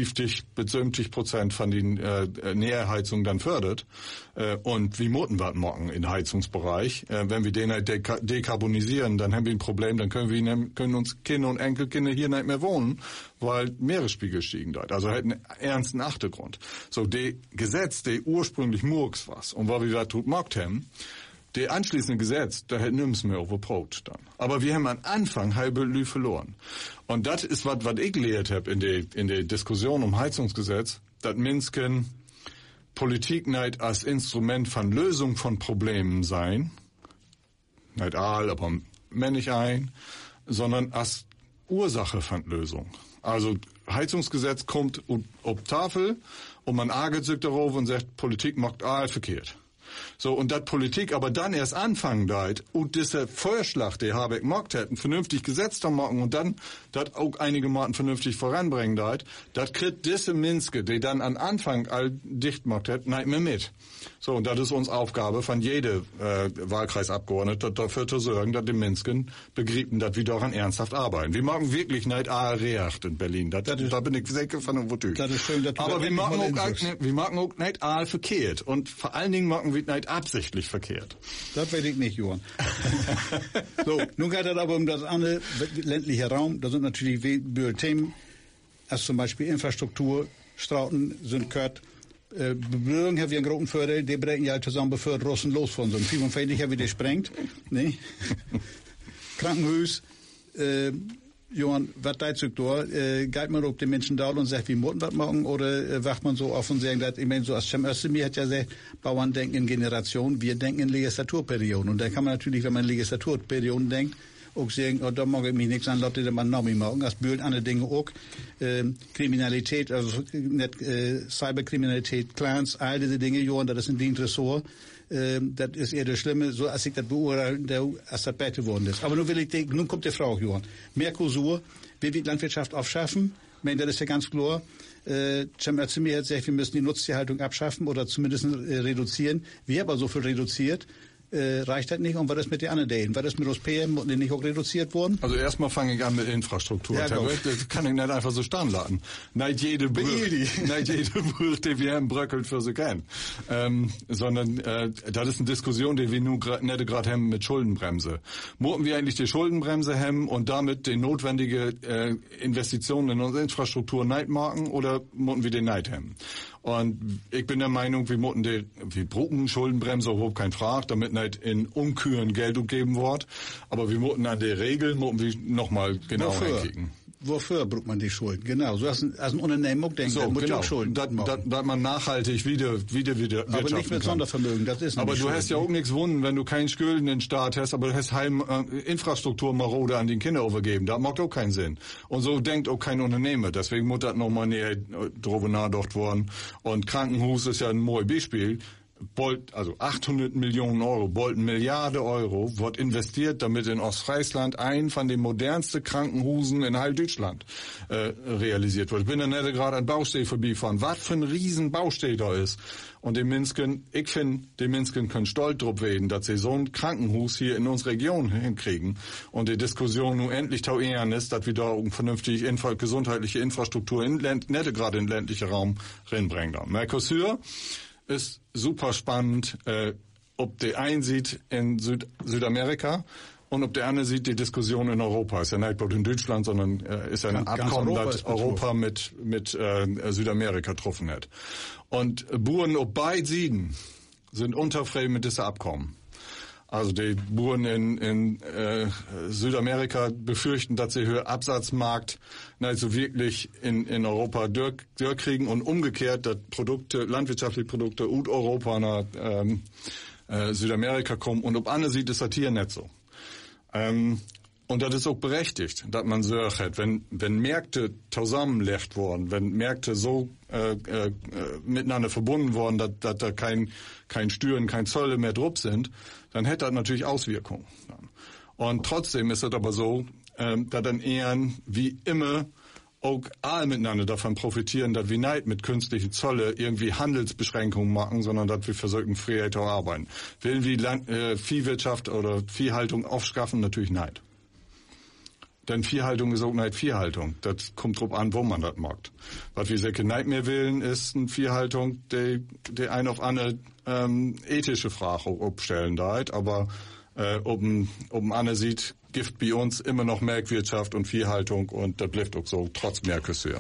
50-70% von den Nährheizungen dann fördert. Und wie müssen wir das machen im Heizungsbereich? Wenn wir den halt dekarbonisieren, dann haben wir ein Problem, dann können uns Kinder und Enkelkinder hier nicht mehr wohnen, weil Meeresspiegel stiegen dort. Also hat einen ernsten Achtergrund. So, die Gesetz, die ursprünglich murks was, und weil wir das tut gemacht haben, der anschließende Gesetz, da hätten wir mehr overprobt dann. Aber wir haben am Anfang halbe Lü verloren. Und das ist was ich gelehrt habe in der Diskussion um Heizungsgesetz, dass Minsken Politik nicht als Instrument von Lösung von Problemen sein, nicht all, aber männlich ein, sondern als Ursache von Lösung. Also Heizungsgesetz kommt auf Tafel und man ärgert sich darauf und sagt, Politik macht all verkehrt. So, und dat Politik aber dann erst anfangen deit und dieser Vorschlag, der Habeck gemacht hat, ein vernünftig Gesetz da machen und dann dat auch einige Maten vernünftig voranbringen deit, dat kriegt diese Minske, die dann an Anfang all dicht gemacht hat, nicht mehr mit. So, und das ist uns Aufgabe von jede Wahlkreisabgeordnete, dafür zu sorgen, dass die Minsken begrieben, dass wir daran ernsthaft arbeiten. Wir machen wirklich nicht recht in Berlin. Da bin ich sicher von dem Wotü. Aber wir machen auch nicht verkehrt. Und vor allen Dingen machen wir nicht absichtlich verkehrt. Das weiß ich nicht, Johann. So, nun geht es aber um das andere ländliche Raum. Da sind natürlich Themen, als zum Beispiel Infrastruktur, Straßen sind gehört. Bebürgen haben wir einen großen Vorteil, die bringen ja zusammen bevor Russen los von so einem 45 haben wir die sprengt. Ne? Krankenhaus, Johann, was dazu da? Geht man auf die Menschen da und sagt, wie müssen wir das machen? Oder wacht man so auf und sagt, dass, ich meine, so als Cem Özdemir hat ja gesagt, Bauern denken in Generationen, wir denken in Legislaturperioden. Und da kann man natürlich, wenn man in Legislaturperioden denkt, auch sagen, oh, da mag ich mich nichts an, Leute, die man noch nicht machen. Das bühlt andere Dinge auch. Kriminalität, also Cyberkriminalität, Clans, all diese Dinge, Johann, das ist ein Dienstressort. Das ist eher das Schlimme, so als ich das beurteile, als das besser geworden ist. Aber nun kommt die Frage, Johann. Mercosur, will die Landwirtschaft aufschaffen? Ich meine, das ist ja ganz klar. Cem Özdemir hat gesagt, wir müssen die Nutztierhaltung abschaffen oder zumindest reduzieren. Wir haben aber so viel reduziert. reicht das nicht. Und was ist mit den anderen Delen? Was ist mit das PM? Müssen die nicht auch reduziert worden? Also erstmal fange ich an mit Infrastruktur. Ja, das kann ich nicht einfach so stehen lassen. Nicht jede Brüche, die wir haben, bröckelt für sie kennen. Sondern das ist eine Diskussion, die wir nun nicht gerade haben mit Schuldenbremse. Müssen wir eigentlich die Schuldenbremse haben und damit die notwendige Investitionen in unsere Infrastruktur nicht machen oder müssen wir den nicht haben? Und ich bin der Meinung, wir brauchen Schuldenbremse, überhaupt kein Frage, damit nicht in Unküren Geld geben wird. Aber wir müssen an der Regel, nochmal genau reinkicken. Wofür braucht man die Schulden? Genau, so als ein Unternehmen auch denkt, so, muss genau. auch Schulden dass man nachhaltig wieder wirtschaften aber nicht mit Sondervermögen, das ist nicht. Aber du hast ja auch nichts gewonnen, wenn du keinen Schulden in den Staat hast, aber du hast Infrastruktur marode an den Kinder übergeben. Das macht auch keinen Sinn. Und so denkt auch kein Unternehmer. Deswegen muss das nochmal näher drüber nachgedacht worden. Und Krankenhaus ist ja ein neues Beispiel. 800 Millionen Euro, bald 1 Milliarde Euro wird investiert, damit in Ostfriesland ein von den modernsten Krankenhusen in halb Deutschland realisiert wird. Ich bin da nicht gerade an Baustelle vorbeifahren. Was für ein riesen Baustelle da ist. Und ich finde, die Menschen können stolz drauf werden, dass sie so ein Krankenhaus hier in unserer Region hinkriegen. Und die Diskussion nun endlich tauehren ist, dass wir da eine vernünftige gesundheitliche Infrastruktur nicht gerade in den ländlichen Raum reinbringen. Mercosur ist super spannend, ob der einen sieht in Südamerika und ob der andere sieht die Diskussion in Europa. Ist ja nicht bloß in Deutschland, sondern ist ja ein Abkommen, das Europa mit Südamerika getroffen hat. Und Bauern auf beiden Seiten sind unzufrieden mit diesem Abkommen. Also die Bauern in Südamerika befürchten, dass sie höher Absatzmarkt nicht so wirklich in Europa durchkriegen und umgekehrt, dass landwirtschaftliche Produkte aus Europa nach Südamerika kommen und ob andere sieht, ist das hier nicht so. Und das ist auch berechtigt, dass man so hat, wenn Märkte zusammengelegt worden, wenn Märkte so miteinander verbunden worden, dass da kein Steuern, kein Zölle mehr drauf sind, dann hätte das natürlich Auswirkungen. Und trotzdem ist es aber so, dass dann eher wie immer auch alle miteinander davon profitieren, dass wir nicht mit künstlichen Zölle irgendwie Handelsbeschränkungen machen, sondern dass wir versuchen, Freiheit zu arbeiten. Willen wir Viehwirtschaft oder Viehhaltung aufschaffen? Natürlich nicht. Denn Viehhaltung ist auch nicht Viehhaltung. Das kommt drauf an, wo man das macht. Was wir sicher nicht mehr wollen, ist eine Viehhaltung, die ein auf eine ethische Frage aufstellen da. Aber ob ein andere sieht, gibt bei uns immer noch Melkwirtschaft und Viehhaltung und das bleibt auch so, trotz Mercosur.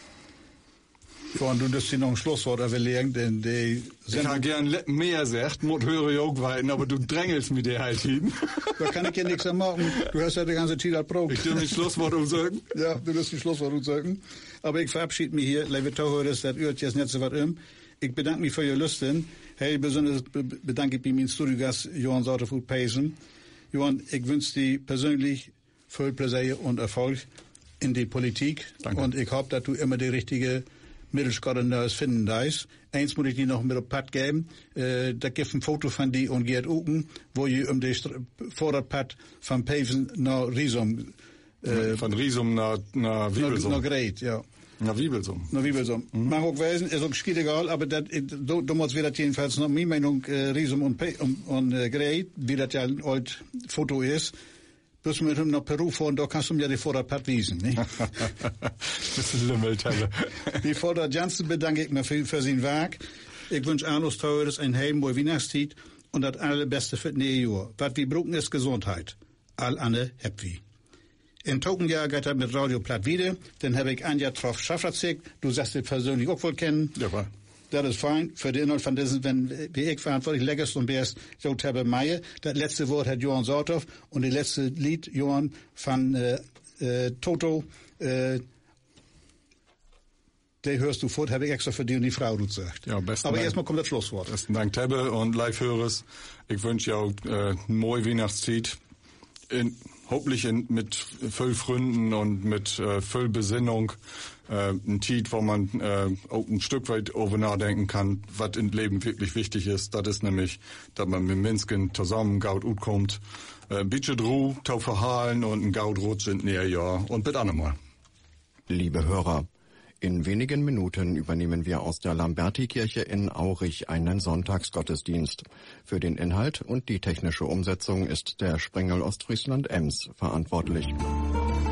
Ja, und du darfst dir noch ein Schlusswort überlegen, denn die ich habe gern mehr gesagt, muss höre ich auch weiten, aber du drängelst mit dir halt hin. Da kann ich ja nichts mehr machen. Du hast ja die ganze Zeit Brot. Ich darf das Schlusswort umsagen. Ja, du darfst das Schlusswort umsagen. Aber ich verabschiede mich hier. Liebe Zuhörer, das hört jetzt nicht so was um. Ich bedanke mich für Ihr Lüsten. Hey, besonders bedanke ich mich meinem Studiogast Johann Sauterfurt-Peisen. Johann, ich wünsche dir persönlich viel Pläsier und Erfolg in die Politik. Danke. Und ich hoffe, dass du immer die richtige Mittelschatteners finden dais. Eins muss ich dir noch mit auf Pad geben. Da gibt ein Foto von dir und Gerd Uken, wo je die Vorderpad von Peven nach Riesum. Von Riesum nach Wiebelsum. Nach Greit, ja. Nach Wiebelsum. Nach Wiebelsum. Mag auch weisen, ist auch schied egal, aber damals wird das jedenfalls noch meine Meinung, Riesum und Greit, wie das ja ein alt Foto ist. Bis wir mit nach Peru fahren, da kannst du mir die Vorderpad wiesen, ne? Das ist Lümmelteile. Die Vorder Janssen bedanke ich mir für sein Werk. Ich wünsche Arnos Teures ein heilmoe Weihnachtszeit und das allerbeste für das neue Jahr. Was wir brauchen ist Gesundheit. All Anne happy. In Tokenjahr geht er mit Radio Platt wieder. Dann habe ich Anja Troff Schafferzig. Du sagst dich persönlich auch wohl kennen. Ja, war. Das ist fein. Für den Inhalt von diesen, wenn wie ich verantwortlich läggerst und bärst, so Terbe Meier. Das letzte Wort hat Johann Sorthoff und das letzte Lied, Johann, von Toto, der hörst du fort, habe ich extra für die und die Frau gesagt. Ja, besten Aber Dank. erstmal kommt das Schlusswort. Besten Dank, Tebbe und Live-Hörers. Ich wünsche auch eine neue Weihnachtszeit. Hoffentlich mit viel Freunden und mit viel Besinnung. Ein Tiet, wo man auch ein Stück weit over nachdenken kann, was im Leben wirklich wichtig ist. Das ist nämlich, dass man mit Menschen zusammen gaut gut kommt. Ein bisschen Ruhe, tau verhalen und ein gaut rutsch in näher Jahr. Und bitte einmal. Liebe Hörer, In wenigen Minuten übernehmen wir aus der Lamberti-Kirche in Aurich einen Sonntagsgottesdienst. Für den Inhalt und die technische Umsetzung ist der Sprengel Ostfriesland Ems verantwortlich.